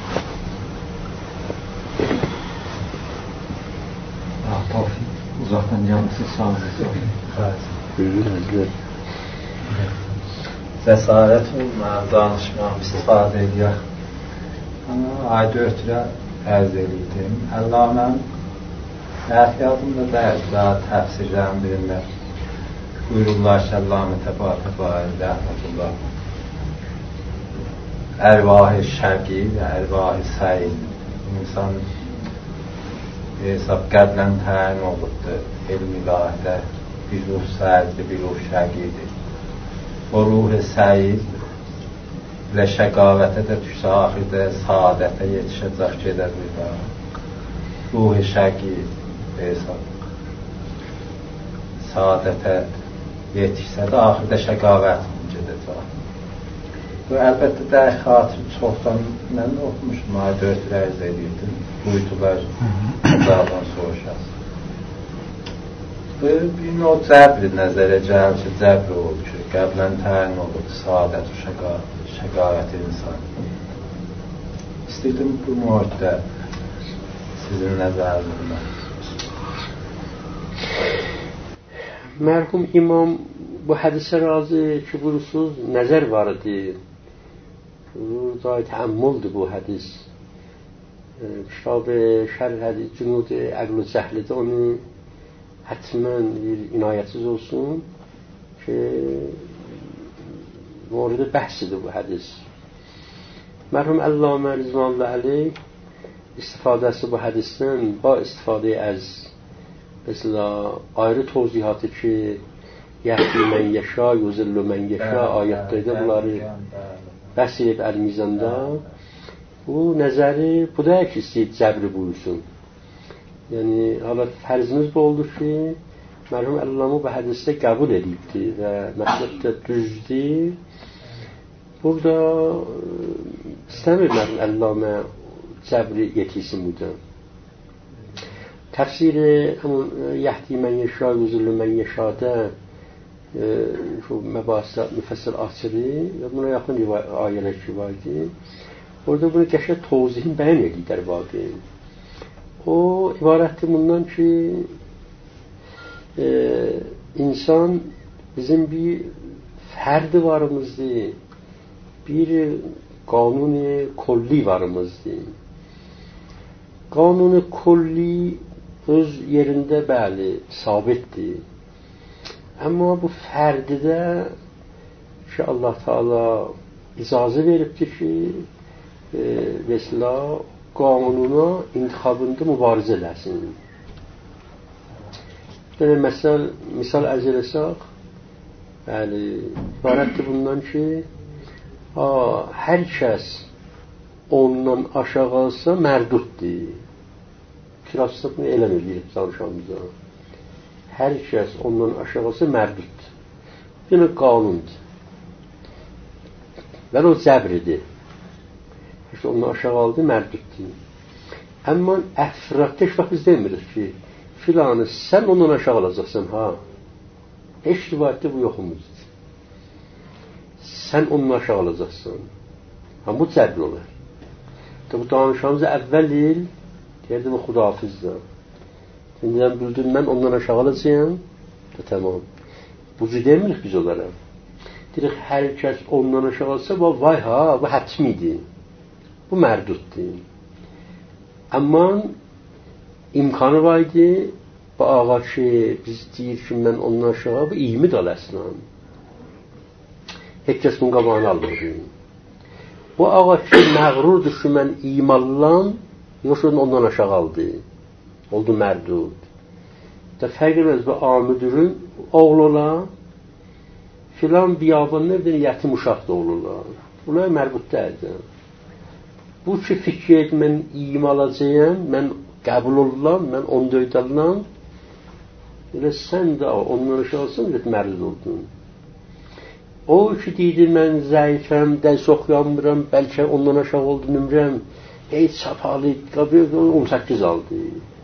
Tavfiq, uzaqdan yanısız sağlıqdır. Buyurur. Cəsarət olmayan danışmam istifadə edir. Ayda ötürə ərz edirdim. Əllaməm əhdiyatımda dərdə təfsirlərin birində buyururlar ki, Əllamə təbarək rəhmətullah ərvah-ı şəqi və ərvah-ı səid insan hesab qədlən təyin olubdur elm ilahədə bir ruh səyiddir, bir ruh şəqidir. O ruh-ı səyid ilə şəqavətə də düşsə axirdə saadətə yetişəcək gedə bilər. Ruh-ı şəqi hesab saadətə yetişsə də axirdə şəqavət gedəcək. Bu əlbəttə dəy xatır çoxdan mən oxumuşum, ayda ötürə ərz edirdim. Buydular uzaqdan soruşası. Bu bir növ cəbri nəzərə gəlir ki, cəbri olur ki, qəblən təyin olur saadət və şəqavət insan. İstəyirdim bu mövzuda sizin nəzərinizdən. Mərhum imam bu hədisə razı ki, buyursuz nəzər var idi. Burada təəmmüldür bu hədis. Kitab-ı şərh hədis, Cünud-i Əql-i Cəhlidə onu hətmən bir inayətsiz olsun ki, mövzuda bəhsidir bu hədis. Mərhum Əllamə Rizvanullah Əleyh istifadəsi bu hədisdən ba istifadə az mesela ayrı tövzihatı ki yəhdi mən yəşa, yuzillu mən yəşa ayətlərdə bunları bəhs edib əl-mizanda bu nəzəri bu da ki istəyib cəbri buyursun. Yəni hala fərzimiz bu oldu ki mərhum Əllamə bu hədisdə qəbul edibdi və məsləhətdə düzdür. Burada istəmir mərhum Əllamə cəbri yetirsin burada. Təfsiri həmin yəhdi mən yeşa, yüzüllü mən yeşada şu məbahisdə müfəssir açırı və buna yaxın ayələr ki vardı. Orada bunu qəşəng tozihini bəyan edirlər vaqe. O ibarətdir bundan ki e, insan bizim bir ferdi varımızdır, bir kanuni kolli varımızdır. Kanuni kolli öz yerində bəli sabitdir. Amma bu fərdidə ki Allah Teala icazə veribdir ki e, mesela qanuna intihabında mübarizə eləsin. Yəni məsəl misal ərz eləsək, yəni ibarətdir bundan ki, ha, hər kəs ondan aşağı alsa mərduddur. Kirasını bunu eləmir deyib danışamıza. Hər kəs ondan aşağı alsa mərduddur. Yəni qanundur. Və o cəbridir. İşte ondan aşağı aldı mərduddur. Amma əfratda heç vaxt biz demirik ki, filanı sən ondan aşağı alacaqsan, ha. Heç rivayətdə bu yoxumuzdur. Sən ondan aşağı alacaqsan. Ha, bu cəbr olar. Bu danışanımızda əvvəl il deyirdi bu xudafizdir. İndidən bildim mən ondan aşağı alacağım. Da tamam. Bu cür demirik biz onlara. Deyirik hər kəs ondan aşağı alsa, vay ha, bu hətmidir. Bu mərduddur. Amma imkanı vardı, bu ağa ki biz deyir ki mən ondan aşağı, bu iyimi dal əslən. Heç kəs bunun qabağını almırdı. Bu ağa ki məğrurdur ki mən imallan, yoxsa ondan aşağı aldı. Oldu mərdud. Da fərq eləməz bu amüdürün oğlu ola, filan biyabanın evdən yetim uşaq da olurlar. Bunlar mərbud deyildir. Bu ki fikir et, mən iyim alacağım, mən qəbul olulam, mən onu döydalılam, elə sən də ondan aşağı alsan, mərdud oldun. O ki deyir, mən zəifəm, dərs oxuyanmıram, bəlkə ondan aşağı oldu nümrəm, ey çapalı, on səkkiz aldı.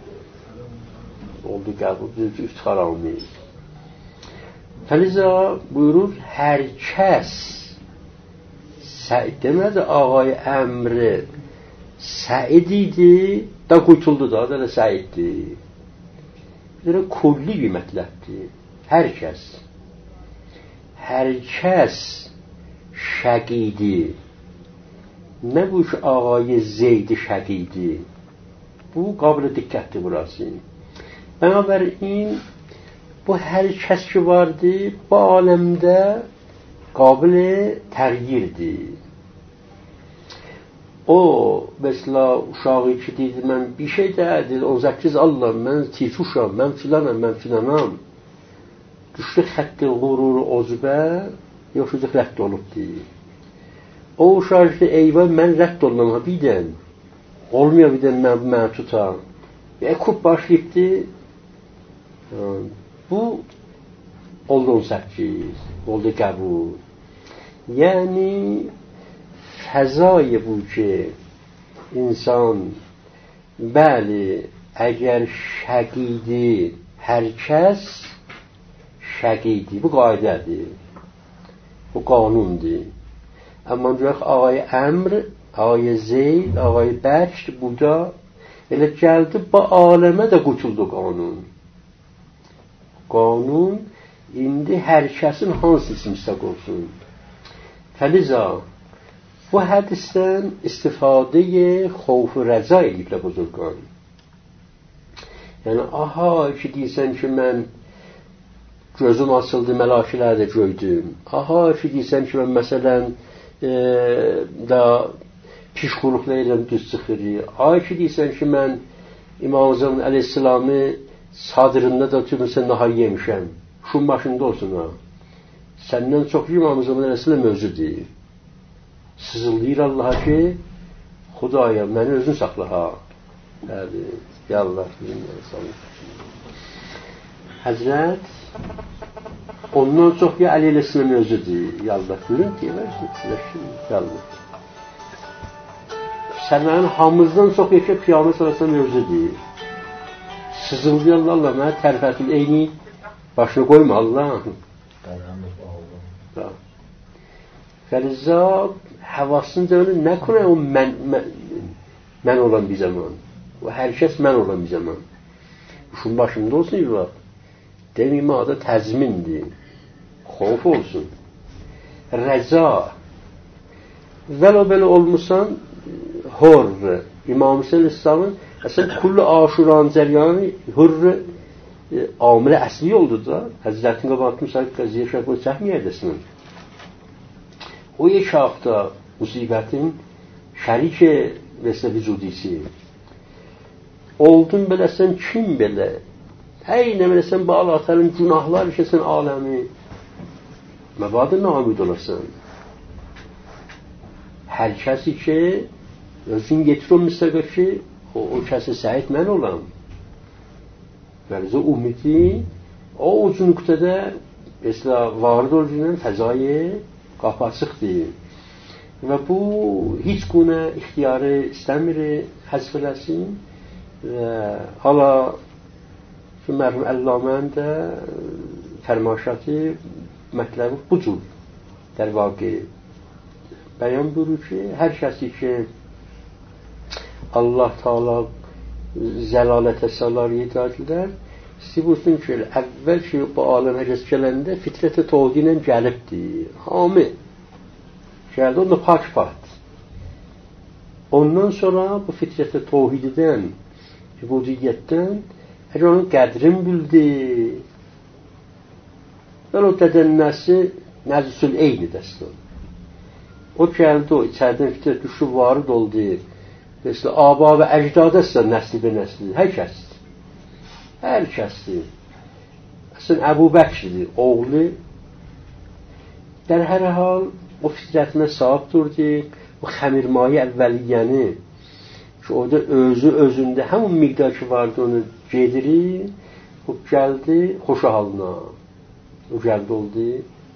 Oldu qəbul, iftixar almayız. Fəliza buyurur, hər kəs Səid demədi, ağay əmri Səid idi, da qutuldu da, da Səiddir. Bir kulli bir mətləbdir. Hər kəs. Hər kəs şəqidi. Nə bu ki, ağay Zeydi şəqidi? Bu, qablı diqqətdir burası. Bənabərin, bu hər kəs ki vardı, bu aləmdə qabil-i təğyirdir. O, mesela uşağı ki deyildi, mən bir şey deyildi, on səkkiz allam, mən tifuşam, mən filanam, mən filanam. Düşdü xətti qururu ocbə, yoxsa rədd olub deyil. O uşağı ki, eyvə, mən rədd olunam, ha, birdən. Olmuyor birdən, mən, mən tutam. Ekub başlayıbdı. Bu, oldu on səkkiz, oldu qəbul. Yəni, fəzayı bu ki, insan, bəli, əgər şəqidi, hər kəs şəqidi, bu qaydədir, bu qanundur. Amma görək, ağay əmr, ağay zeyd, ağay bəkd, burada elə gəldi, bu aləmə də qutuldu qanun. Qanun, indi hər kəsin hansı müstəq olsun. Fəliza, bu hədisdən istifadə-i xovf-u rəza ediblə buzurqan. Yəni, aha ki, deyirsən ki, mən gözüm açıldı, məlakələr də gördüm. Aha ki, deyirsən ki, mən məsələn e, da pişxuluqla edirəm, düz çıxırı. Aha ki, deyirsən ki, mən İmam Azam əleyhisselamı sadrında da tümürsən nahar yemişəm. Şun başında olsun ha. Səndən çox İmam Azam əleyhisselam mövzu deyir. Sızıldayır Allah'a ki, Xudaya, məni özün saxla ha. Bəli, yallah, Həzrət, ondan çox ya Əli əleyhisselam mövzu deyir. Yallah, görün ki, yallah. Səndən hamımızdan çox yekə Peyğəmbər sallallahu mövzu deyir. sızıldıyorlar Allah mənə tərfətül eyni başına koyma Allah. Fəliza havasınca öyle ne konu o men, men, men olan bir zaman. O herkes men olan bir zaman. Şunun başında olsun ya. Demeyim adı təzmindir. Xof olsun. Rəza. Vələ belə olmuşsan hor. İmam Hüseyin İslam'ın əslən kullu aşuran cəryanı hur e, amile əsli oldu da. Həzrətin qabatını sahib qəziyə şəhbə çəkməyədəsinin. O یک hafta musibətin şərik mesela vücudisi. Oldun belə sən kim belə? Eyni belə sən bağlatların günahlar işəsən aləmi. Məbadə namid olasın. Hər kəsi ki özün getir o müstəqə ki o, o kəsi səhid mən olam. Bərizə umidi o ucu nüqtədə mesela varid olacağının fəzayı qapı açıqdır. Və bu heç günə ixtiyarı istəmir həzf eləsin və hala şu mərhum Əllamənin də fərmaşatı mətləbi bu cür در واقع بیان buyurur ki hər kəsi ki Allah Taala zəlalətə salar yedadilər siz bulsun ki əvvəl ki bu aləmə kəs gələndə fitrət-i tevhid ilə gəlibdir. Hamı gəldi onda pak pat. Ondan sonra bu fitrət-i tevhiddən, übudiyyətdən əgər onun qədrini bildi. Və o dədənnəsi Nəzsül eyni dəstə. O gəldi o içərdən fitrət düşü varid oldu. Mesela aba və əcdadəsə nəsli bir nəsli. Hər kəsdir. Hər kəsdir. Əslən Əbu Bəkridir. Oğlu در hər hal o fitrətinə sahib durdu. O xəmirmayı əvvəliyyəni ki orada özü özündə həmin miqdar ki vardı onu gedirir. O gəldi xoşa halına. O gəldi oldu.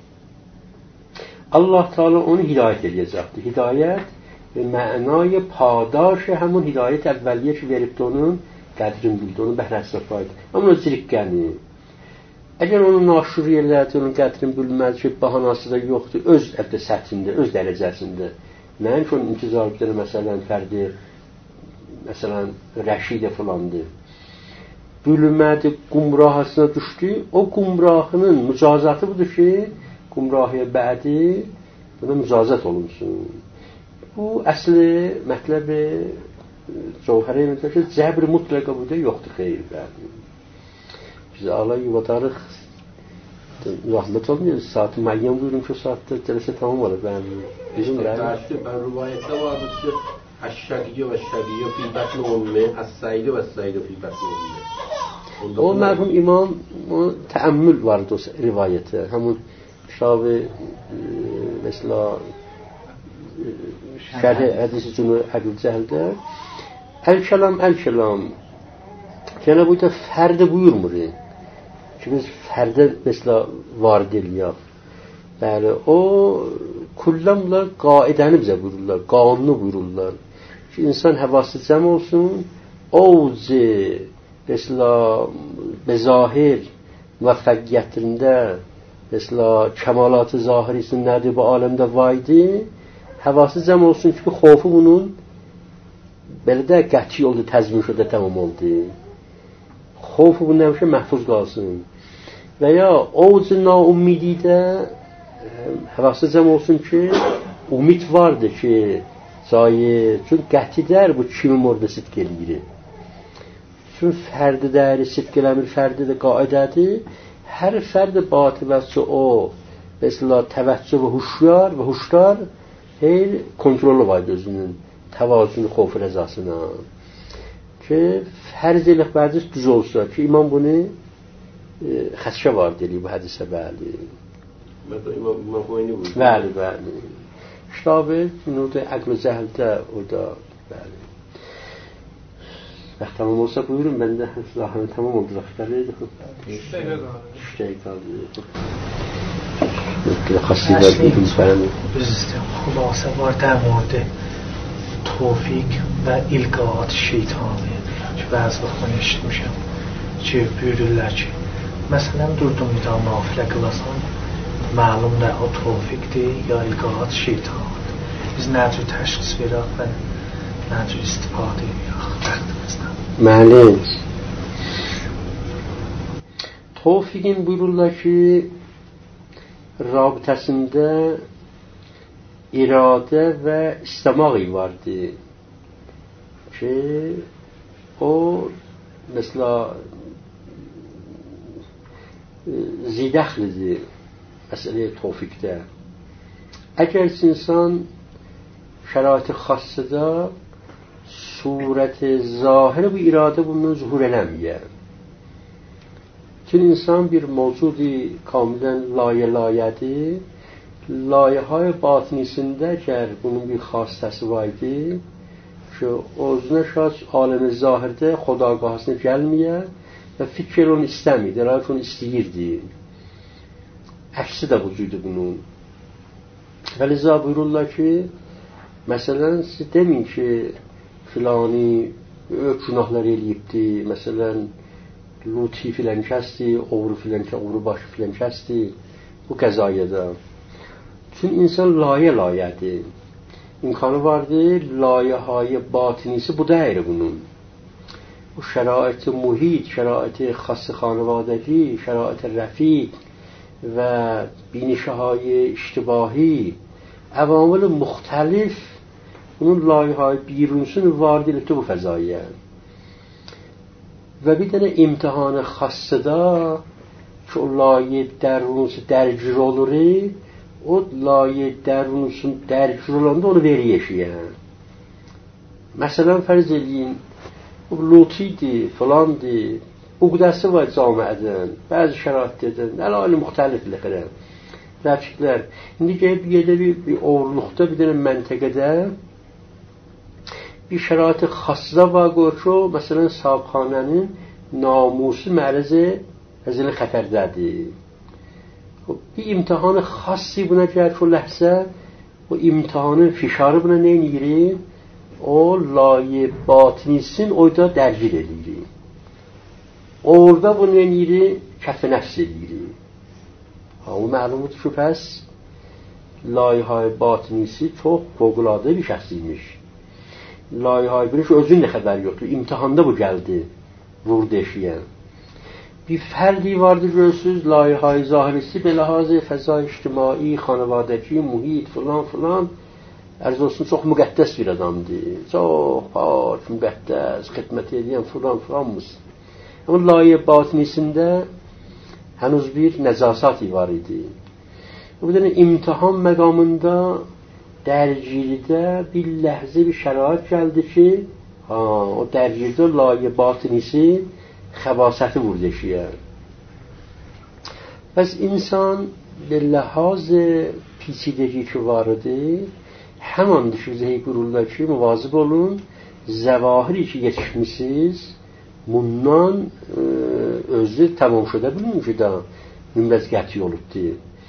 Allah Teala onu hidayət edəcəkdir. Hidayət ve mənayı padaş həmin hidayət əvvəliyyə ki veribdi onun qədrin bildi, onun bəhrəsində faydı. Amma o zirqqəni. Əgər onu naşur yerlərdə onun qədrin bilməz ki, bahanası da yoxdur, öz əldə səthində, öz dərəcəsində. Nəyin ki onun intizar edir, məsələn, fərdi, məsələn, rəşidə filandır. Bülmədi, qumrahasına düşdü, o qumrahının mücazatı budur ki, qumrahiyə bədi buna mücazat olunsun. Bu əsli mətləbi cəvhərə yeməkdir ki, cəbr mütləqa burada yoxdur, xeyr bədi. Biz Allah yuvadarıq zahmet olmuyor. Saati müəyyən buyurun ki, o saatdə cələsə tamam olur. Ben bizim rəyi. Ben rivayətdə vardır ki, əşşəqiyyə və şəqiyyə fi bətni olmə, əs-səyidi və əs-səyidi fi bətni olmə. O mərhum imam o təəmmül vardı o rivayətə. Həmin şavi mesela şərh hədisi cümlə əql cəhəldə əl-kəlam, əl-kəlam yəni bu da fərdə buyurmur. Ki biz fərdə mesela varid eləyək. Bəli, o kullamla qaidəni bizə buyururlar, qanunu buyururlar. Ki insan həvası cəm olsun, ovci mesela bezahir müvəffəqiyyətində mesela kəmalatı zahirisinin nədir bu aləmdə vaydi, həvası cəm olsun ki, xofu bunun belə də qəti oldu, təzmin şödə tamam oldu. Xofu bunun həmişə məhfuz qalsın. Və ya ovcu naumidi də həvası cəm olsun ki, umid vardır ki, zayir, çünki qətidər bu kimin orada sidq eləyir. Çünki fərdi dəri sidq eləmir, fərdi də qaidədir. Hər fərdi batibəsi o, mesela təvəccüh və huşyar və huşdar her kontrolü var özünün, təvazunu, xofu, rəzasına. Ki, fərz elək bəziz düz olsa ki, imam bunu e, xəşə var deyil bu hədisə, bəli. Mesela imam Məhvayni buyur. Bəli, bəli. Ştabı, orada əql-i cəhəldə, orada, bəli. Bəxt tamam olsa buyurun, mən də zahını tamam oldu, rəxtəli. Şüştəyə qaldı. Şüştəyə qaldı. Xasiyyə buyurun, bəli. Biz xülasə var در مورد توفیق و القاءات شیطانی که بعض وقتا نشید میشم ki, buyururlar ki, məsələn, durdum bir daha nafilə qılasan, məlum də o tofiqdir, ya ilqaat şeytandır. Biz nə cür təşxis verək və nə cür istifadə edək vaxtımızdan. Məlim. Tofiqin buyururlar ki, rabitəsində iradə və istəmaq vardır ki, o mesela zidəxlidir məsələyə tofiqdə. Əgər insan şərait-i xassıda surət-i zahiri bu iradə bundan zuhur eləməyə. Çünki insan bir mevcudi kamilən layə-layədir. Layəhay batinisində əgər bunun bir xastəsi vardı ki, özünə şəxs aləm-i zahirdə xodagahısına gəlməyə və fikir onu istəmir, dərhal onu istəyirdi. Əksi də vücudu bunun. Və liza buyururlar ki, məsələn, siz demin ki, filani ök günahlar eləyibdi, məsələn, luti filan kəsdi, oğru filan kəsdi, oğru başı filan kəsdi, bu qəzayədə. Çünki insan layə-layədir. İmkanı vardır, layəhay batinisi bu dəyir bunun. Bu şərait-i muhit, şərait-i xas-ı xanvadəgi, şərait-i rəfiq və binişəhay iştibahi, əvamil müxtəlif bunun layəhay birunsun vardır etdi bu fəzaiyə. Və bir dənə imtihanı xassıda ki, o layə dərrunusu dərgir olur, o layə dərrunusun dərgir olanda onu veri yeşiyən. Məsələn, fərz edin, bu lutidir, filandir, uqdəsi var camiədən, bəzi şəraitlərdən, əl-alı müxtəlif ləxirəm, rəfqlər. İndi gəlib bir yerdə bir, bir oğurluqda, bir dənə məntəqədə bir şərait-i xassıda var ki, məsələn, sahibxanənin namusu mərəzi əzəli xətərdədir. Bir imtihanı xassi buna gəlir ki, o ləhsə, o imtihanın fişarı buna neyin yeri? O layə batinisin oyda dərgir edir. Orada bu neyin yeri? Kəf-i nəfs edir. Ha, o məlumdur ki, pəs layəhay batinisi çox fövqəladə bir şəxsiymiş. Layəhay biriş özünün də xəbəri yoxdur. İmtihanda bu gəldi, vurdu eşiyən. Bir fərdi vardır görürsünüz, layəhay zahirisi beləhazı fəza ictimai, xanavadəki, muhit, filan filan, ərz olsun, çox müqəddəs bir adamdır. Çox pak, müqəddəs, xidmət edən filan filanmız. Amma layə batinisində hənuz bir nəzasat var idi. Bu dənə imtihan məqamında dərgirdə bir ləhzə bir şərait gəldi ki, ha, o dərgirdə layə batinisi xəbasəti vurdu eşiyə. Bəs insan به لحاظ پیچیدگی که vardı hemen düşüzey kurullar ki muvazip olun zevahiri ki yetişmişsiniz bundan e, özü tamam şuda bilmiyorum ki da mümrezgati olubdu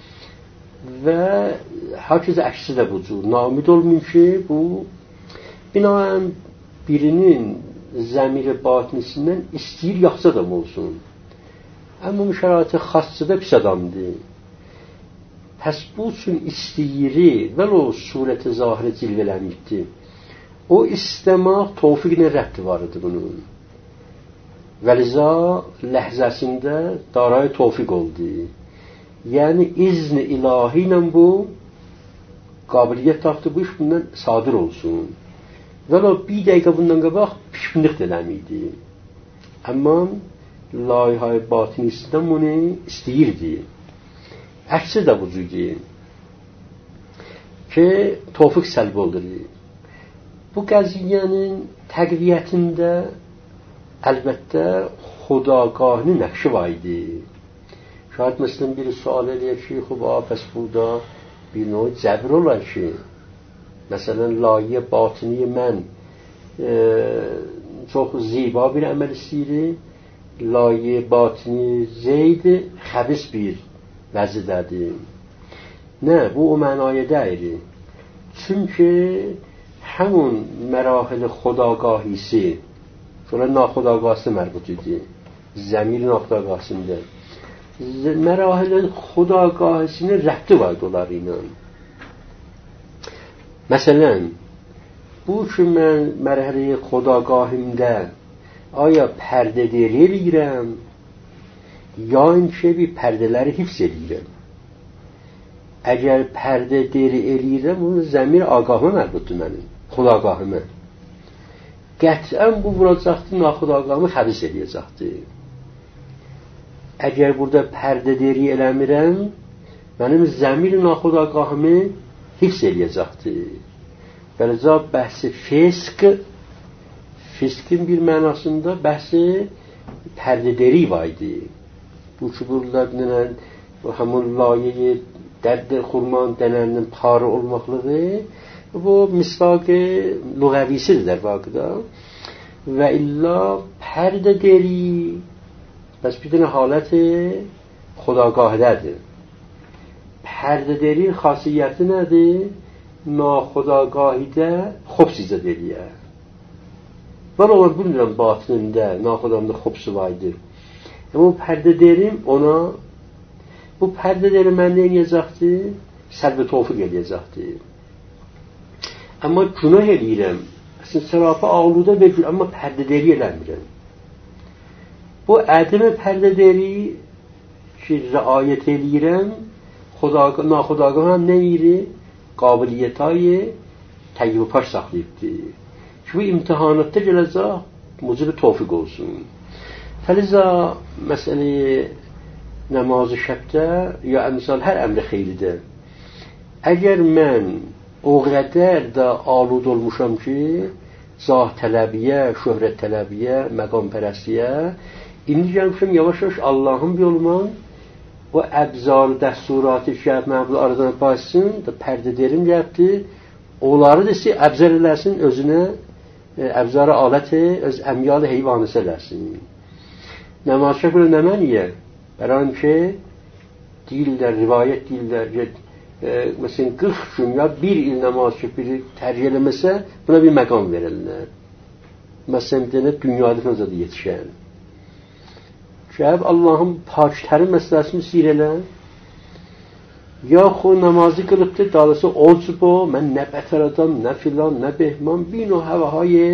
ve herkese aksi de budur. Namid olmayın ki bu binaen birinin zemiri batinisinden isteyir yaxşı adam olsun. Ama bu şəraiti xassıda pis adamdır. Pəs bu üçün istəyiri və o surəti zahiri cilvələməkdir. O istəmək tevfiqlə rəddi var idi bunun. Vəliza ləhzəsində daray tevfiq oldu. Yəni izni ilahi ilə bu qabiliyyət tapdı bu iş bundan sadir olsun. Və o bir dəqiqə bundan qabaq pişkinlik eləmiydi. Amma layihə batinisindən bunu istəyirdi. Əksi də vücudu ki tevfiq səlb olur. Bu qəziyyənin təqviyyətində əlbəttə xudagahının nəqşi var idi. Şayad məsələn bir sual eləyək ki, xuba, pəs burada bir növ cəbr olar ki, məsələn, layiyə batini mən e, çox ziba bir əməl istəyir, layiyə batini zeyd xəbis bir vəzidədir. Nə? Bu o mənaya deyir. Çünki həmin mərahil xudagahisi sonra naxudagahisi mərbut idi. زمیر ناخودآگاهسında mərahilin xudagahısının rəbti var onları ilə. Məsələn, bu ki mən mərhələyi xudagahımda aya pərdəderi eləyirəm, ya inki bir pərdələri hifz eləyirəm. Əgər pərdəderi eləyirəm, bunun zəmir agahımı mərbuddur mənim, xudagahımı. Qətlən bu vuracaqdır, naxudagahımı xəbis eləyəcəkdir. Əgər burada pərdəderi eləmirəm, mənim zəmir naxudagahımı hifz eləyəcəkdir. Beləcə bəhsi fisk, fiskin bir mənasında bəhsi pərdəderi var idi. Bu ki, burada denən, həmin layeyi dərd xurman denənin parı olmaqlığı, bu misvaq-ı lüğəvisidir der vaqıda. Və illa pərdəderi bəs bir dənə haləti xudagahidədir. Pərdədərin xasiyyəti nədir? Naxudagahidə xobs icad eləyər. Var olan bilmirəm batınında, naxudamda xobsu vardır. Amma bu pərdədərim ona, bu pərdədəri mən nə eləyəcəkdir? Səlb-i tevfik eləyəcəkdir. Amma günah eləyirəm. Əslində sərafə ağluda və gün, amma pərdədəri eləmirəm. Bu ədəm pərdədəri ki, rəayət eləyirəm, naxudagahım nə eləyir? Qabiliyyətayı təyyib paş saxlayıbdır. Ki, bu imtihanatda gələcək, mucib-i tevfik olsun. Fəliza məsələyi namazı şəbdə ya əmsal hər əmri xeyridir. Əgər mən o qədər də alud olmuşam ki, zah tələbiyə, şöhrət tələbiyə, məqam pərəstiyə, indi gəlmişəm yavaş-yavaş Allahın bir yolman o əbzar dəsturatı şəhət məbul aradan başsın da pərdədərim gəlibdir. Onları da istəyir, əbzar eləsin özünə, əbzarı aləti öz əmyalı heyvanısı eləsin. Namaz şəkil nə məniyə? Bəran ki, deyirlər, rivayət deyirlər, məsələn, qırx gün ya bir il namaz şəkili tərcih eləməsə, buna bir məqam verirlər. Məsələn, bir dənə dünyada nəzədə yetişən. Şəhəb Allahın pakitərin məsələsini siyir elə, yaxud namazı qılıbdır, dalısı olcu bu, mən nə bətər adam, nə filan, nə behman, bin o həvəhayə,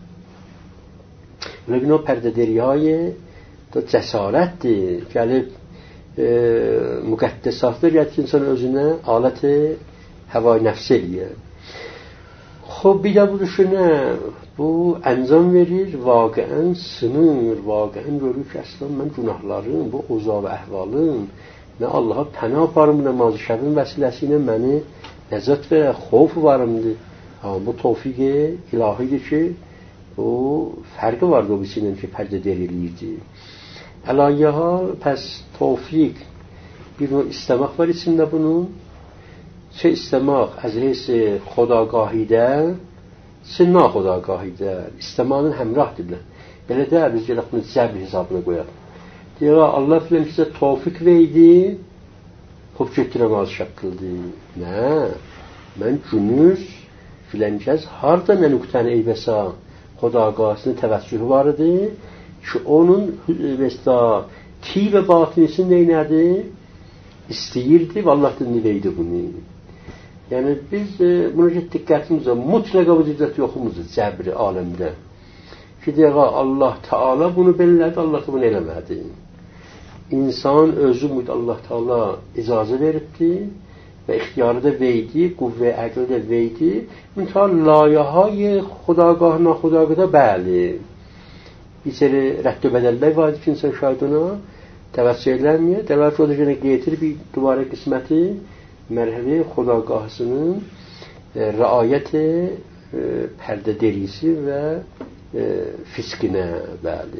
və bin o pərdədəriyyə da cəsarətdir, gəlib e, müqəddəsatdır, gətir insan özünə aləti həvay nəfs eləyir. Xob, bir də bu düşünə, bu əncam verir, vaqəən sınır, vaqəən görür ki, əslən mən günahlarım, bu oza və əhvalım, mən Allaha pənah aparım, namazı şəbin vəsiləsi ilə məni nəzət verə, xof varımdır. Amma bu tevfik-i ilahidir ki, bu fərqi vardı o birisindən ki, pərdədər eləyirdi. Əlayyə hal, pəs tevfik, bir növ istəmək var içində bunun, çə istəmək əz heysi xudagahidə, çə naxudagahidə, istəmanın həmrahdirlər. Belə də biz gələk bunu cəbr hesabına qoyaq. Deyək, Allah filəm sizə tevfik verdi, xob getdirəm az şəkkildi. Nə? Mən günüz filənkəz harda nə nüqtəni eybəsə xudagahısının təvəssülü var idi ki, onun mesela ti və batinisi neynədir? İstəyirdi və Allah da niveydi bunu. Yəni biz e, buna ki, diqqətimiz var. Mutlaka bu cüzdət yoxumuzdur cəbri aləmdə. Ki, deyək, Allah Teala bunu bellədi, Allah da bunu eləmədi. İnsan özü müd Allah Teala icazə veribdi və ixtiyarı da veydi, quvvə əqli də veydi. Müntəhə layahay xudagah, naxudagah bəli. Bir seri rədd-i bədəllər var ki, insan şahiduna təvəssü eləmiyor. Dəvət o da yenə getir bir duvara qisməti mərhəvi xudagahısının e, rəayət-i e, pərdəderisi və e, fiskinə bəli.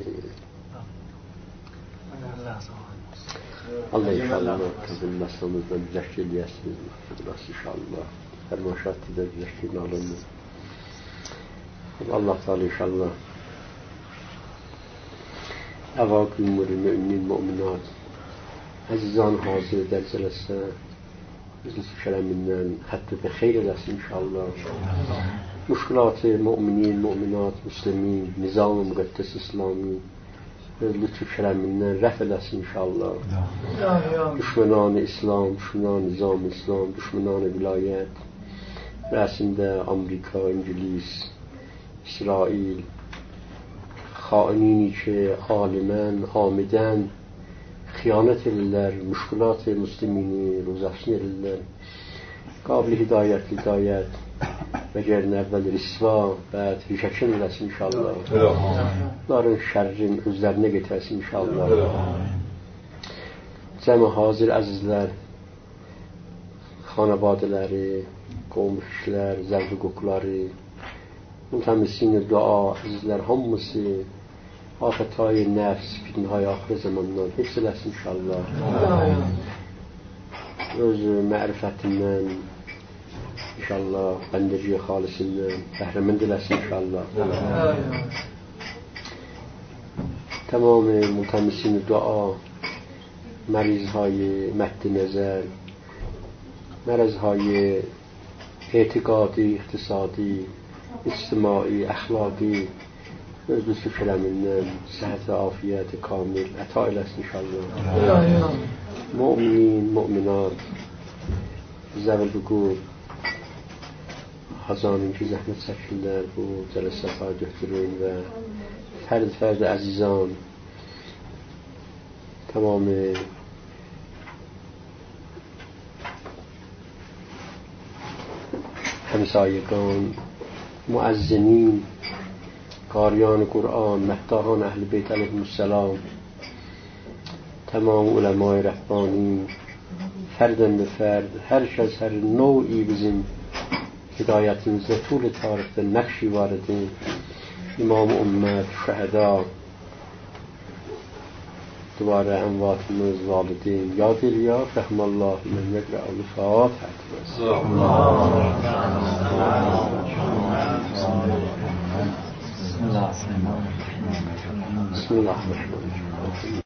Allah inşallah kızılmasımızdan zəşk eləyəsiniz. İnşallah. Hər maşatlıda zəşkin alınır. Allah Teala inşallah əvaqim mümin müminat əzizan hazır dərc eləsə bizim kələmindən hətta və xeyr eləsin inşallah. Müşkilat-ı müminin, müminat, müslimin, nizam-ı müqəddəs İslami lütuf kereminden rəf eləsin inşallah. Düşmənanı İslam, düşmənanı nizam İslam, düşmənanı vilayət, rəsində Amerika, İngiliz, İsrail, xainini ki alimən, amidən xiyanət edirlər, müşkülat müslimini rozasını edirlər. Qabil hidayət, hidayət və gərin əvvəl risva və rişəkin eləsin inşallah. Bunların şərrin özlərinə getərsin inşallah. Cəmi hazır əzizlər, xanabadələri, qovmu kişilər, zərbi qoqları, mütəmissini dua, əzizlər hamısı afətayı nəfs, fitnəhay axir zamandan hepsi eləsin inşallah. Öz mərifətindən inşallah, bəndəciyə xalisindən bəhrəmənd eləsin inşallah. Tamamı mütəmissini dua, mərizهای مد نظر، مرضهای اعتقادی، اقتصادی، اجتماعی، اخلاقی öz lütfu kereminden sıhhat ve afiyet kamil ata eylesin inşallah. Müminin, müminat zəvəl buqur hazanın ki zəhmət çəkirlər bu cələsəfa götürün və fərd-fərd əzizan tamamı həmsayiqan, müəzzinin, قاریان قرآن، مداحان اهل بیت علیهم السلام، تمام علمای ربانی، فردن به فرد، هرش از هر نوعی bizim hidayetimizde طول tarihte nakşi vardı. İmam-ı ümmet, şehada, duvara envatımız, validin, yad ya rahmallah, men yekra'u l-Fatiha. بسم الله الرحمن الرحيم